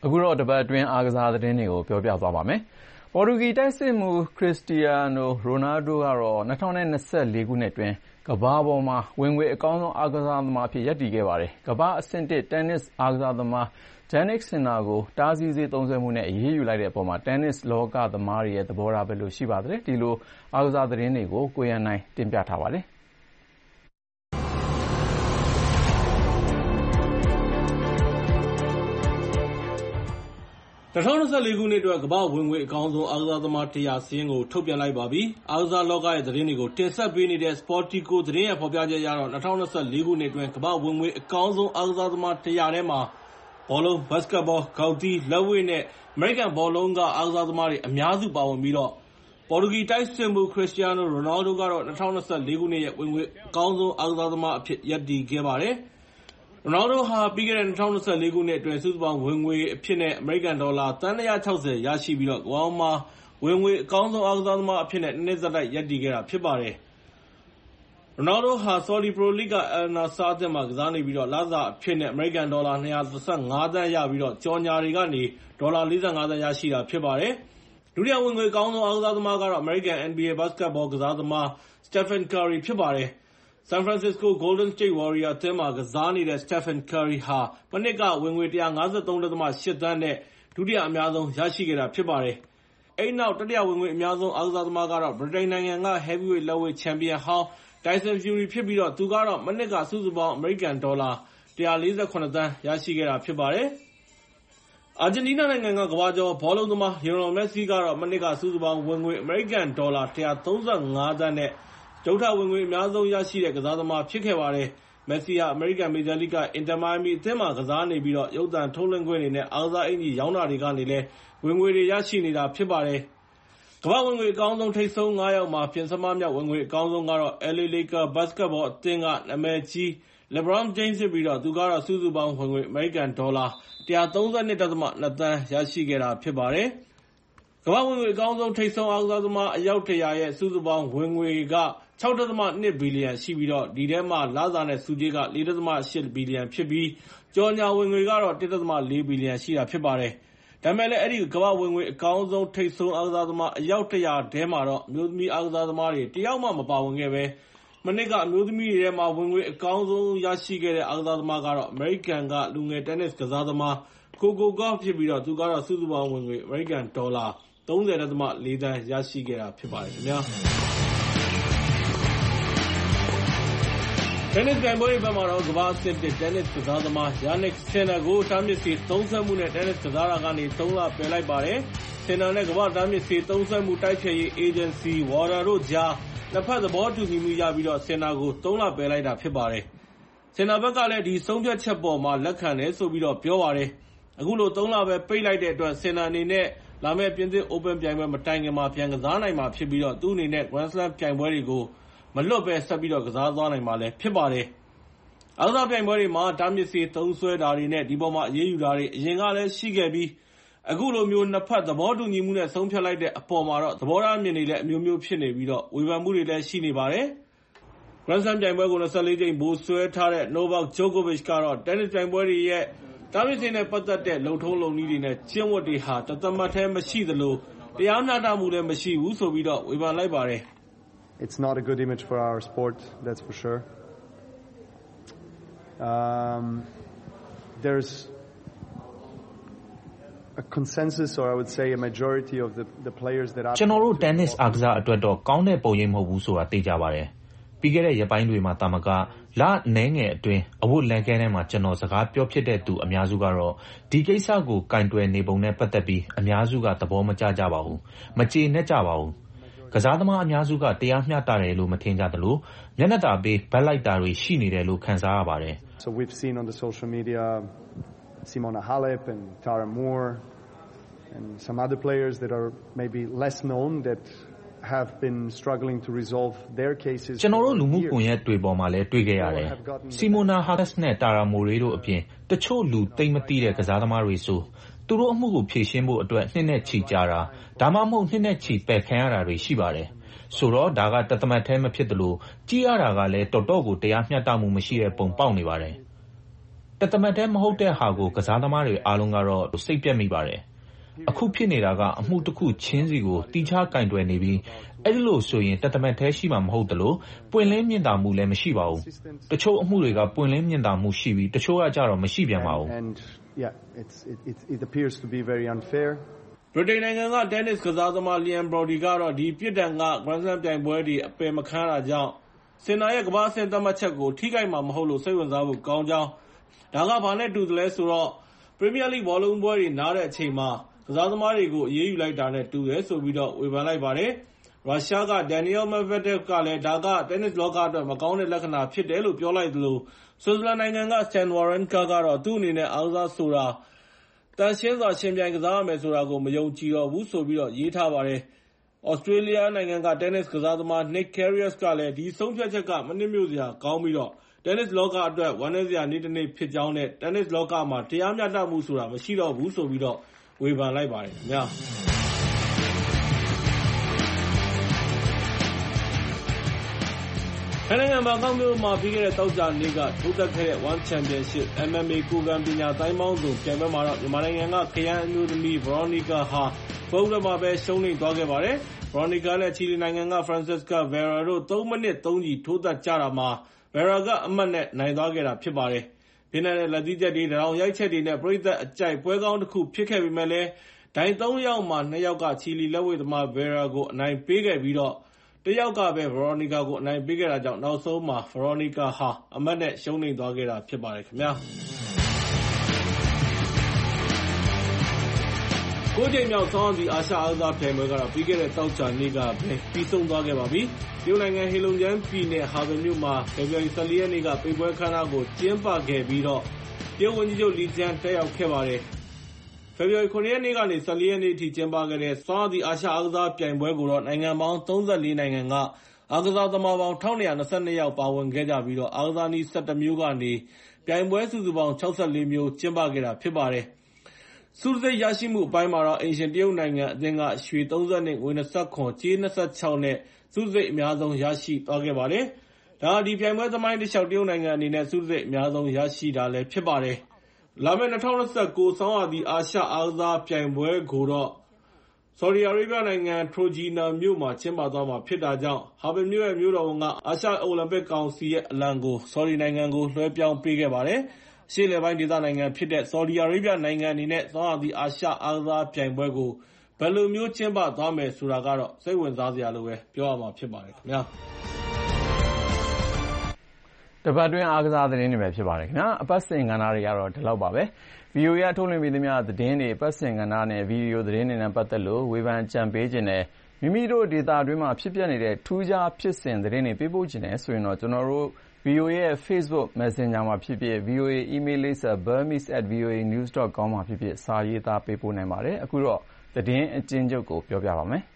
အခုတော့တပတ်အတွင်းအားကစားသတင်းတွေကိုပြောပြသွားပါမယ်။ပေါ်တူဂီတိုက်စစ်မှူးခရစ္စတီယာနိုရိုနာလ်ဒိုကတော့2024ခုနှစ်အတွင်းကမ္ဘာပေါ်မှာဝင်ငွေအကောင်းဆုံးအားကစားသမားအဖြစ်ရပ်တည်ခဲ့ပါတယ်။ကမ္ဘာအဆင့်1တင်းနစ်အားကစားသမားဂျန်နစ်ဆင်နာကိုတားဆီးဆေးသုံးစွဲမှုနဲ့အရေးယူလိုက်တဲ့အပေါ်မှာတင်းနစ်လောကသမားတွေရဲ့သဘောထားဘယ်လိုရှိပါသလဲ။ဒီလိုအားကစားသတင်းတွေကိုကိုရန်နိုင်တင်ပြထားပါတယ်။ 2024ခုနှစ်အတွက်ကမ္ဘာ့ဝင်ငွေအကောင်းဆုံးအားကစားသမား100စာရင်းကိုထုတ်ပြန်လိုက်ပါပြီ။အားကစားလောကရဲ့သတင်းတွေကိုတင်ဆက်ပေးနေတဲ့ Sportico သတင်းရဲ့ဖော်ပြချက်အရတော့2024ခုနှစ်အတွင်းကမ္ဘာ့ဝင်ငွေအကောင်းဆုံးအားကစားသမား100ထဲမှာဘောလုံး၊ဘတ်စကတ်ဘော၊ဂေါက်သီး၊လက်ဝှေ့နဲ့အမေရိကန်ဘောလုံးကအားကစားသမားတွေအများစုပါဝင်ပြီးတော့ပေါ်တူဂီတိုက်စစ်မှူးခရစ္စတီယာနိုရိုနာလ်ဒိုကတော့2024ခုနှစ်ရဲ့ဝင်ငွေအကောင်းဆုံးအားကစားသမားအဖြစ်ရပ်တည်ခဲ့ပါတယ်။ရိုနာလ်ဒိုဟာပြီးခဲ့တဲ့2024ခုနှစ်အတွင်းစုစုပေါင်းဝင်ငွေအဖြစ်နဲ့အမေရိကန်ဒေါ်လာသန်း160ရရှိပြီးတော့ကမ္ဘာမှာဝင်ငွေအကောင်းဆုံးအားကစားသမားအဖြစ်နဲ့နှစ်ဆက်တိုက်ရပ်တည်ခဲ့တာဖြစ်ပါတယ်။ရိုနာလ်ဒိုဟာဆော်ဒီပရိုလိဂ်ကအယ်နာဆာအသင်းမှာကစားနေပြီးတော့လစာအဖြစ်နဲ့အမေရိကန်ဒေါ်လာ235သန်းရပြီးတော့ကြော်ညာတွေကနေဒေါ်လာ45သန်းရရှိတာဖြစ်ပါတယ်။ဒုတိယဝင်ငွေအကောင်းဆုံးအားကစားသမားကတော့အမေရိကန် NBA ဘတ်စကတ်ဘောကစားသမား Stephen Curry ဖြစ်ပါတယ်။ San Francisco Golden State Warrior အသင်းမှာကစားနေတဲ့ Stephen Curry ဟာမနှစ်ကဝင်ငွေ153.8သန်းနဲ့ဒုတိယအများဆုံးရရှိခဲ့တာဖြစ်ပါတယ်။အဲဒီနောက်တတိယဝင်ငွေအများဆုံးအားကစားသမားကတော့ဗြိတိန်နိုင်ငံက Heavyweight လက်ဝှေ့ချန်ပီယံဟောင်း Tyson Fury ဖြစ်ပြီးတော့သူကတော့မနှစ်ကစုစုပေါင်းအမေရိကန်ဒေါ်လာ148သန်းရရှိခဲ့တာဖြစ်ပါတယ်။အာဂျင်တီးနားနိုင်ငံကကမ္ဘာကျော်ဘောလုံးသမားလီယိုနယ်မက်ဆီကတော့မနှစ်ကစုစုပေါင်းဝင်ငွေအမေရိကန်ဒေါ်လာ135သန်းနဲ့ဒုတိယဝင်ငွေအများဆုံးရရှိတဲ့ကစားသမားဖြစ်ခဲ့ပါတယ်။မက်ဆီဟာအမေရိကန်မေဂျာလိဂ်ကအင်တာမိုင်မီအသင်းမှာကစားနေပြီးတော့ရုပ်သံထုတ်လွှင့်ခွင့်တွေနဲ့အားကစားအင်ဂျီရောင်းတာတွေကနေလည်းဝင်ငွေတွေရရှိနေတာဖြစ်ပါတယ်။ကမ္ဘာ့ဝင်ငွေအကောင်းဆုံးထိပ်ဆုံး9ယောက်မှာပြင်စမမြောက်ဝင်ငွေအကောင်းဆုံးကတော့ LA Lakers ဘတ်စကတ်ဘောအသင်းကနာမည်ကြီး LeBron James ဖြစ်ပြီးတော့သူကတော့စုစုပေါင်းဝင်ငွေအမေရိကန်ဒေါ်လာ132.2သန်းရရှိခဲ့တာဖြစ်ပါတယ်။ကမ္ဘာ့ဝင်ငွေအကောင်းဆုံးထိပ်ဆုံးအားကစားသမားအယောက်100ရဲ့စုစုပေါင်းဝင်ငွေက6.2 ဘီလီယံရှိပြီးတော့ဒီထဲမှာလစာနဲ့စုကြေးက4.8 ဘီလီယံဖြစ်ပြီးကြော်ညာဝင်ငွေကတော့1.4 ဘီလီယံရှိတာဖြစ်ပါတယ်။ဒါပေမဲ့လည်းအဲ့ဒီကမ္ဘာ့ဝင်ငွေအကောင်းဆုံးထိပ်ဆုံးအားကစားသမားအယောက်100ထဲမှာတော့အမျိုးသမီးအားကစားသမားတွေတယောက်မှမပါဝင်ခဲ့ပဲမနှစ်ကအမျိုးသမီးတွေထဲမှာဝင်ငွေအကောင်းဆုံးရရှိခဲ့တဲ့အားကစားသမားကတော့အမေရိကန်ကလူငယ်တင်းနစ်ကစားသမားကိုကိုဂေါ့ဖြစ်ပြီးတော့သူကတော့စုစုပေါင်းဝင်ငွေအမေရိကန်ဒေါ်လာ30.4သန်းရရှိခဲ့တာဖြစ်ပါတယ်ခင်ဗျာ။တင်းနစ်ပြိုင်ပွဲတွေဘက်မှာတော့ကမ္ဘာအဆင့်1တင်းနစ်ကစားသမား Jannik Sinner ကိုတားမြစ်စေသုံးစွဲမှုနဲ့တင်းနစ်ကစားတာကနေ3လပယ်လိုက်ပါတယ်။ Sinner နဲ့ကမ္ဘာတားမြစ်စေသုံးစွဲမှုတိုက်ဖျက်ရေးအေဂျင်စီ WADA တို့ကြားနှစ်ဖက်သဘောတူညီမှုရပြီးတော့ Sinner ကို3လပယ်လိုက်တာဖြစ်ပါတယ်။ Sinner ဘက်ကလည်းဒီဆုံးဖြတ်ချက်ပေါ်မှာလက်ခံတယ်ဆိုပြီးတော့ပြောပါတယ်။အခုလို3လပဲပိတ်လိုက်တဲ့အတွက် Sinner အနေနဲ့လာမယ့်ပြင်သစ် Open ပြိုင်ပွဲမတိုင်ခင်မှာပြန်ကစားနိုင်မှာဖြစ်ပြီးတော့သူ့အနေနဲ့ Grand Slam ပြိုင်ပွဲတွေကိုမလွတ်ပဲဆက်ပြီးတော့ကစားသွားနိုင်မှာလည်းဖြစ်ပါတယ်။အားကစားပြိုင်ပွဲတွေမှာတားမြစ်စေသုံးစွဲတာတွေနဲ့ဒီပေါ်မှာအရေးယူတာတွေအရင်ကလည်းရှိခဲ့ပြီးအခုလိုမျိုးနှစ်ဖက်သဘောတူညီမှုနဲ့ဆုံးဖြတ်လိုက်တဲ့အပေါ်မှာတော့သဘောထားအမြင်တွေလည်းအမျိုးမျိုးဖြစ်နေပြီးတော့ဝေဖန်မှုတွေလည်းရှိနေပါတယ်။ Grand Slam ပြိုင်ပွဲကို24ကြိမ်ဗိုလ်စွဲထားတဲ့ Novak Djokovic ကတော့တင်းနစ်ပြိုင်ပွဲတွေရဲ့တားမြစ်စေနဲ့ပတ်သက်တဲ့လုံထုံးလုံနည်းတွေနဲ့ကျင့်ဝတ်တွေဟာတသမတ်တည်းမရှိသလိုတရားမျှတမှုလည်းမရှိဘူးဆိုပြီးတော့ဝေဖန်လိုက်ပါတယ်။ It's not a good image for our sport, that's for sure. There's a consensus, or I would say a majority of the players that are. ကျွန်တော်တို့တင်းနစ်အားကစားအတွက်တော့ကောင်းတဲ့ပုံရိပ်မဟုတ်ဘူးဆိုတာသိကြပါတယ်။ပြီးခဲ့တဲ့ရက်ပိုင်းတွေမှာတာမကလနဲငယ်အတွင်းအဝတ်လန်ကဲထဲမှာကျွန်တော်စကားပြောဖြစ်တဲ့သူအများစုကတော့ဒီကိစ္စကိုကင်တွယ်နေပုံနဲ့ပတ်သက်ပြီးအများစုကသဘောမကျကြပါဘူး။မကျေနပ်ကြပါဘူး။ကစားသမားအများစုကတရားမျှတတယ်လို့မထင်ကြသလိုမျက်နှာသာပေးဘက်လိုက်တာတွေရှိနေတယ်လို့ခံစားရပါတယ်။ So we've seen on the social media Simona Halep and Tara Moore and some other players that are maybe less known that have been struggling to resolve their cases. ကျွန်တော်တို့လူမှုကွန်ရက်တွေပေါ်မှာလည်းတွေ့ခဲ့ရတယ်။ Simona Halep နဲ့ Tara Moore တို့အပြင်တချို့လူသိမသိတဲ့ကစားသမားတွေဆိုသူတို့အမှုကိုဖြေရှင်းဖို့အတွက်နှစ်နဲ့ချီကြာတာဒါမှမဟုတ်နှစ်နဲ့ချီပယ်ခံရတာတွေရှိပါတယ်။ဆိုတော့ဒါကတသမတ်တည်းမဖြစ်သလိုကြည့်ရတာကလည်းတော်တော်ကိုတရားမျှတမှုမရှိတဲ့ပုံပေါက်နေပါတယ်။တသမတ်တည်းမဟုတ်တဲ့ဟာကိုကစားသမားတွေအားလုံးကတော့စိတ်ပျက်မိပါတယ်။အခုဖြစ်နေတာကအမှုတစ်ခုချင်းစီကိုတီးခြားကင်တွယ်နေပြီးအဲဒီလိုဆိုရင်တသမတ်တည်းရှိမှာမဟုတ်သလိုပွင့်လင်းမြင်သာမှုလည်းမရှိပါဘူး။တချို့အမှုတွေကပွင့်လင်းမြင်သာမှုရှိပြီးတချို့ကကြတော့မရှိပြန်ပါဘူး။ It appears to be very unfair. ဗြိတိန်နိုင်ငံကတင်းနစ်ကစားသမား Liam Brody ကတော့ဒီပြစ်ဒဏ်က Grand Slam ပြိုင်ပွဲတွေအပယ်မခံရတာကြောင့်စင်နာရဲ့ကမ္ဘာ့အဆင့်သတ်မှတ်ချက်ကိုထိခိုက်မှာမဟုတ်လို့စိတ်ဝင်စားဖို့ကောင်းကြောင်းဒါကဘာနဲ့တူသလဲဆိုတော့ Premier League ဘောလုံးပွဲတွေနားတဲ့အချိန်မှာကစားသမားတွေကိုအရေးယူလိုက်တာနဲ့တူတယ်ဆိုပြီးတော့ဝေဖန်လိုက်ပါတယ်။ရုရှားက Daniil Medvedev ကလည်းဒါကတင်းနစ်လောကအတွက်မကောင်းတဲ့လက္ခဏာဖြစ်တယ်လို့ပြောလိုက်သလိုဆွစ်ဇာလန်နိုင်ငံက Stan Wawrinka ကတော့သူ့အနေနဲ့အားကစားဆိုတာတန်ရှင်းစွာရှင်ပြိုင်ကစားရမယ်ဆိုတာကိုမယုံကြည်တော့ဘူးဆိုပြီးတော့ရေးထားပါတယ်။ ဩစတြေးလျနိုင်ငံကတင်းနစ်ကစားသမား Nick Kyrgios ကလည်းဒီဆုံးဖြတ်ချက်ကမနှစ်မြို့စရာကောင်းပြီးတော့တင်းနစ်လောကအတွက်ဝမ်းနည်းစရာနေ့တစ်နေ့ဖြစ်ကြောင်းနဲ့တင်းနစ်လောကမှာတရားမျှတမှုဆိုတာမရှိတော့ဘူးဆိုပြီးတော့ဝေဖန်လိုက်ပါတယ်ခင်ဗျာ။ထိုင်းနိုင်ငံဘန်ကောက်မြို့မှာပြီးခဲ့တဲ့သောကြာနေ့ကထိုးသက်ခဲ့တဲ့ One Championship MMA ကိုယ်ခံပညာတိုင်းပေါင်းစုံပြိုင်ပွဲမှာတော့မြန်မာနိုင်ငံကခရမ်းအမျိုးသမီး Veronica ဟာပုံစံမှာပဲရှုံးနိမ့်သွားခဲ့ပါတယ်။ Veronica နဲ့ချီလီနိုင်ငံက Francisca Vera တို့3မိနစ်3ချီထိုးသက်ကြတာမှာ Vera ကအမှတ်နဲ့နိုင်သွားခဲ့တာဖြစ်ပါတယ်။ပြင်းထန်တဲ့လက်သီးချက်တွေတောင်ရိုက်ချက်တွေနဲ့ပရိသတ်အကြိုက်ပွဲကောင်းတစ်ခုဖြစ်ခဲ့ပေမဲ့လည်းဒိုင်3ယောက်မှာ2ယောက်ကချီလီလက်ဝှေ့သမား Vera ကိုအနိုင်ပေးခဲ့ပြီးတော့တစ်ယောက်ကပဲ Veronica ကိုအနိုင်ပေးခဲ့တာကြောင့်နောက်ဆုံးမှာ Veronica ဟာအမှတ်နဲ့ရှုံးနိမ့်သွားခဲ့တာဖြစ်ပါတယ်ခင်ဗျာ။9 ကြိမ်မြောက်ဆောင်းရာသီအာရှအားကစားပြိုင်ပွဲကတော့ပြီးခဲ့တဲ့သောကြာနေ့ကပဲပြီးဆုံးသွားခဲ့ပါပြီ။တရုတ်နိုင်ငံဟေလုံဂျန်းပြည်နယ်ဟာဘယ်မြို့မှာဖေဖော်ဝါရီ 14 ရက်နေ့ကပိတ်ပွဲအခမ်းအနားကိုကျင်းပခဲ့ပြီးတော့တရုတ်ဝန်ကြီးချုပ်လီကျန်းတက်ရောက်ခဲ့ပါတယ်။ဖေဖော်ဝါရီ 9 ရက်နေ့ကနေ 14 ရက်နေ့အထိကျင်းပခဲ့တဲ့ဆောင်းရာသီအာရှအားကစားပြိုင်ပွဲကိုတော့နိုင်ငံပေါင်း34နိုင်ငံကအားကစားသမားပေါင်း 1222 ယောက်ပါဝင်ခဲ့ကြပြီးတော့အားကစားနည်း17မျိုးကနေပြိုင်ပွဲစုစုပေါင်း64မျိုးကျင်းပခဲ့တာဖြစ်ပါတယ်။ဆုတံဆိပ်ရရှိမှုအပိုင်းမှာတော့အိမ်ရှင်တရုတ်နိုင်ငံအသင်းကရွှေ32 ငွေ27 ကြေး26နဲ့ဆုတံဆိပ်အများဆုံးရရှိသွားခဲ့ပါတယ်။ဒါဒီပြိုင်ပွဲသမိုင်းတစ်လျှောက်တရုတ်နိုင်ငံအနေနဲ့ဆုတံဆိပ်အများဆုံးရရှိတာလည်းဖြစ်ပါတယ်။လာမယ့်2029ဆောင်းရာသီအာရှအားကစားပြိုင်ပွဲကိုတော့ဆော်ဒီအာရေဗျနိုင်ငံထရိုဂျီနာမြို့မှာကျင်းပသွားမှာဖြစ်တာကြောင့်ဟာဘယ်မြို့ရဲ့မြို့တော်ဝန်ကအာရှအိုလံပစ်ကောင်စီရဲ့အလံကိုဆော်ဒီနိုင်ငံကိုလွှဲပြောင်းပေးခဲ့ပါတယ်။ရှေ့လယ်ပိုင်းဒေသနိုင်ငံဖြစ်တဲ့ဆော်ဒီအာရေဗျနိုင်ငံအနေနဲ့ဆောင်းရာသီအာရှအားကစားပြိုင်ပွဲကိုဘယ်လိုမျိုးကျင်းပသွားမယ်ဆိုတာကတော့စိတ်ဝင်စားစရာလို့ပဲပြောရမှာဖြစ်ပါတယ်ခင်ဗျာတပတ်တွင်းအားကစားသတင်းတွေပဲဖြစ်ပါတယ်ခင်ဗျာအပတ်စဉ်ကဏ္ဍတွေကတော့ဒီလောက်ပါပဲVOA ကထုတ်လွှင့်ပေးသမျှသတင်းတွေအပတ်စဉ်ကဏ္ဍနဲ့ဗီဒီယိုသတင်းတွေနဲ့ပတ်သက်လို့ဝေဖန်ကြံပေးခြင်းနဲ့မိမိတို့ဒေတာတွင်းမှာဖြစ်ပျက်နေတဲ့ထူးခြားဖြစ်စဉ်သတင်းတွေပေးပို့ခြင်းနဲ့ဆိုရင်တော့ကျွန်တော်တို့VOA ရဲ့ Facebook Messenger မှာဖြစ်ဖြစ် VOA email လိပ်စာ burmese@voanews.com မှာဖြစ်ဖြစ်စာရေးသားပေးပို့နိုင်ပါတယ်အခုတော့သတင်းအကျဉ်းချုပ်ကိုပြောပြပါမယ်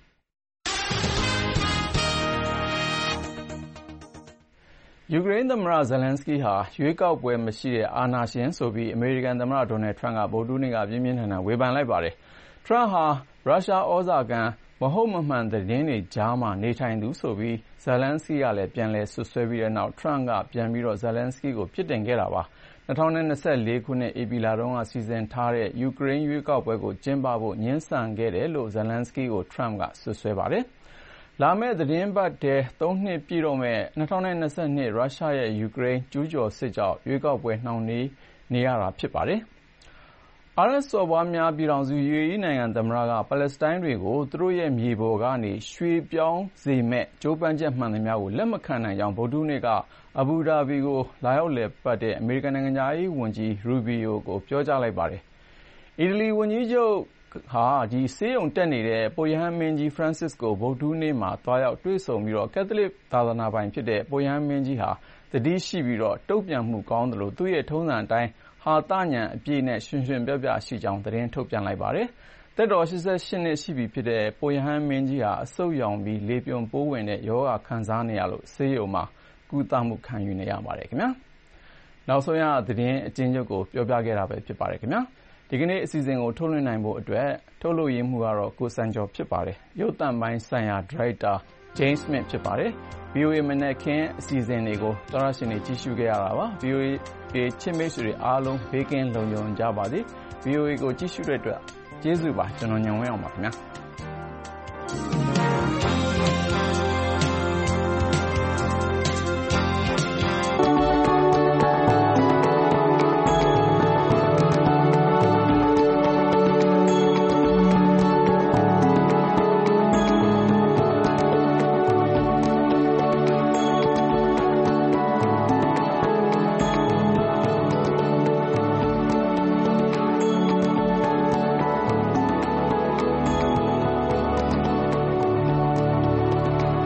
ယူကရိန်းသမ္မတဇယ်လန်စကီးဟာရွေးကောက်ပွဲမရှိတဲ့အာဏာရှင်ဆိုပြီးအမေရိကန်သမ္မတဒေါ်နယ်ထရန့်ကဗုဒ္ဓဟူးနေ့ကပြင်းပြင်းထန်ထန်ဝေဖန်လိုက်ပါတယ်ထရန့်ဟာရုရှားဩဇာခံမဟုတ်မမှန်သတင်းတွေကြားမှာနေထိုင်သူဆိုပြီးဇယ်လန်စကီးကလည်းပြန်လည်ဆွဆွဲပြီးတဲ့နောက်ထရန့်ကပြန်ပြီးတော့ဇယ်လန်စကီးကိုပြစ်တင်ခဲ့တာပါ2024ခုနှစ်ဧပြီလတုန်းကစီစဉ်ထားတဲ့ယူကရိန်းရွေးကောက်ပွဲကိုကျင်းပဖို့ညှင်းဆန်ခဲ့တယ်လို့ဇယ်လန်စကီးကိုထရန့်ကဆွဆွဲပါတယ်လာမယ့်သတင်းပတ်ထဲ3နှစ်ပြည့်တော့မဲ့2022ရုရှားရဲ့ယူကရိန်းကျူးကျော်စစ်ကြောင့်ရွေးကောက်ပွဲနှောင့်နှေးနေရတာဖြစ်ပါတယ်အာရပ်စော်ဘွားများပြည်ထောင်စု UAE နိုင်ငံသမ္မတကပါလက်စတိုင်းတွေကိုသူတို့ရဲ့မြေပေါ်ကနေရွှေ့ပြောင်းစေမဲ့ကြိုးပမ်းချက်မှန်သမျှကိုလက်မခံနိုင်ကြောင်းဗုဒ္ဓဟူးနေ့ကအဘူဒါဘီကိုလာရောက်လည်ပတ်တဲ့အမေရိကန်နိုင်ငံသားရေးဝန်ကြီးရူဘီယိုကိုပြောကြားလိုက်ပါတယ်အီတလီဝန်ကြီးချုပ်ဟာဆေးရုံတက်နေတဲ့ပုပ်ရဟန်းမင်းကြီး Francis ကိုဗုဒ္ဓဟူးနေ့မှာတွားရောက်တွေ့ဆုံပြီးကက်သလစ်သာသနာပိုင်ဖြစ်တဲ့ပုပ်ရဟန်းမင်းကြီးဟာသတိရှိပြီးတုံ့ပြန်မှုကောင်းသလိုသူ့ရဲ့ထုံးစံအတိုင်းဟာသညံအပြည့်နဲ့ရွှင်ရွှင်ပြပြရှိကြောင်းသတင်းထုတ်ပြန်လိုက်ပါတယ်။သက်တော်88နှစ်ရှိပြီဖြစ်တဲ့ပုပ်ရဟန်းမင်းကြီးဟာအဆုတ်ရောင်ပြီးလေပြွန်ပိုးဝင်တဲ့ရောဂါခံစားနေရလို့ဆေးရုံမှာကုသမှုခံယူနေရပါတယ်ခင်ဗျာ။နောက်ဆုံးရသတင်းအကျဉ်းချုပ်ကိုပြောပြခဲ့တာပဲဖြစ်ပါတယ်ခင်ဗျာ။ဒီကနေ့အစီအစဉ်ကိုထုတ်လွှင့်နိုင်ဖို့အတွက်ထုတ်လုပ်ရေးမှူးကတော့ကိုစံကျော်ဖြစ်ပါတယ်။ရုပ်သံပိုင်းဆိုင်ရာဒါရိုက်တာ James Smith ဖြစ်ပါတယ်။ VOA မနက်ခင်းအစီအစဉ်တွေကိုသောတရှင်တွေကြည့်ရှုခဲ့ရတာပါ။ VOA ချစ်မိတ်ဆွေတွေအားလုံးဘေးကင်းလုံခြုံကြပါစေ။ VOA ကိုကြည့်ရှုတဲ့အတွက်ကျေးဇူးပါကျွန်တော်ညောင်ဝင်းအောင်ပါခင်ဗျာ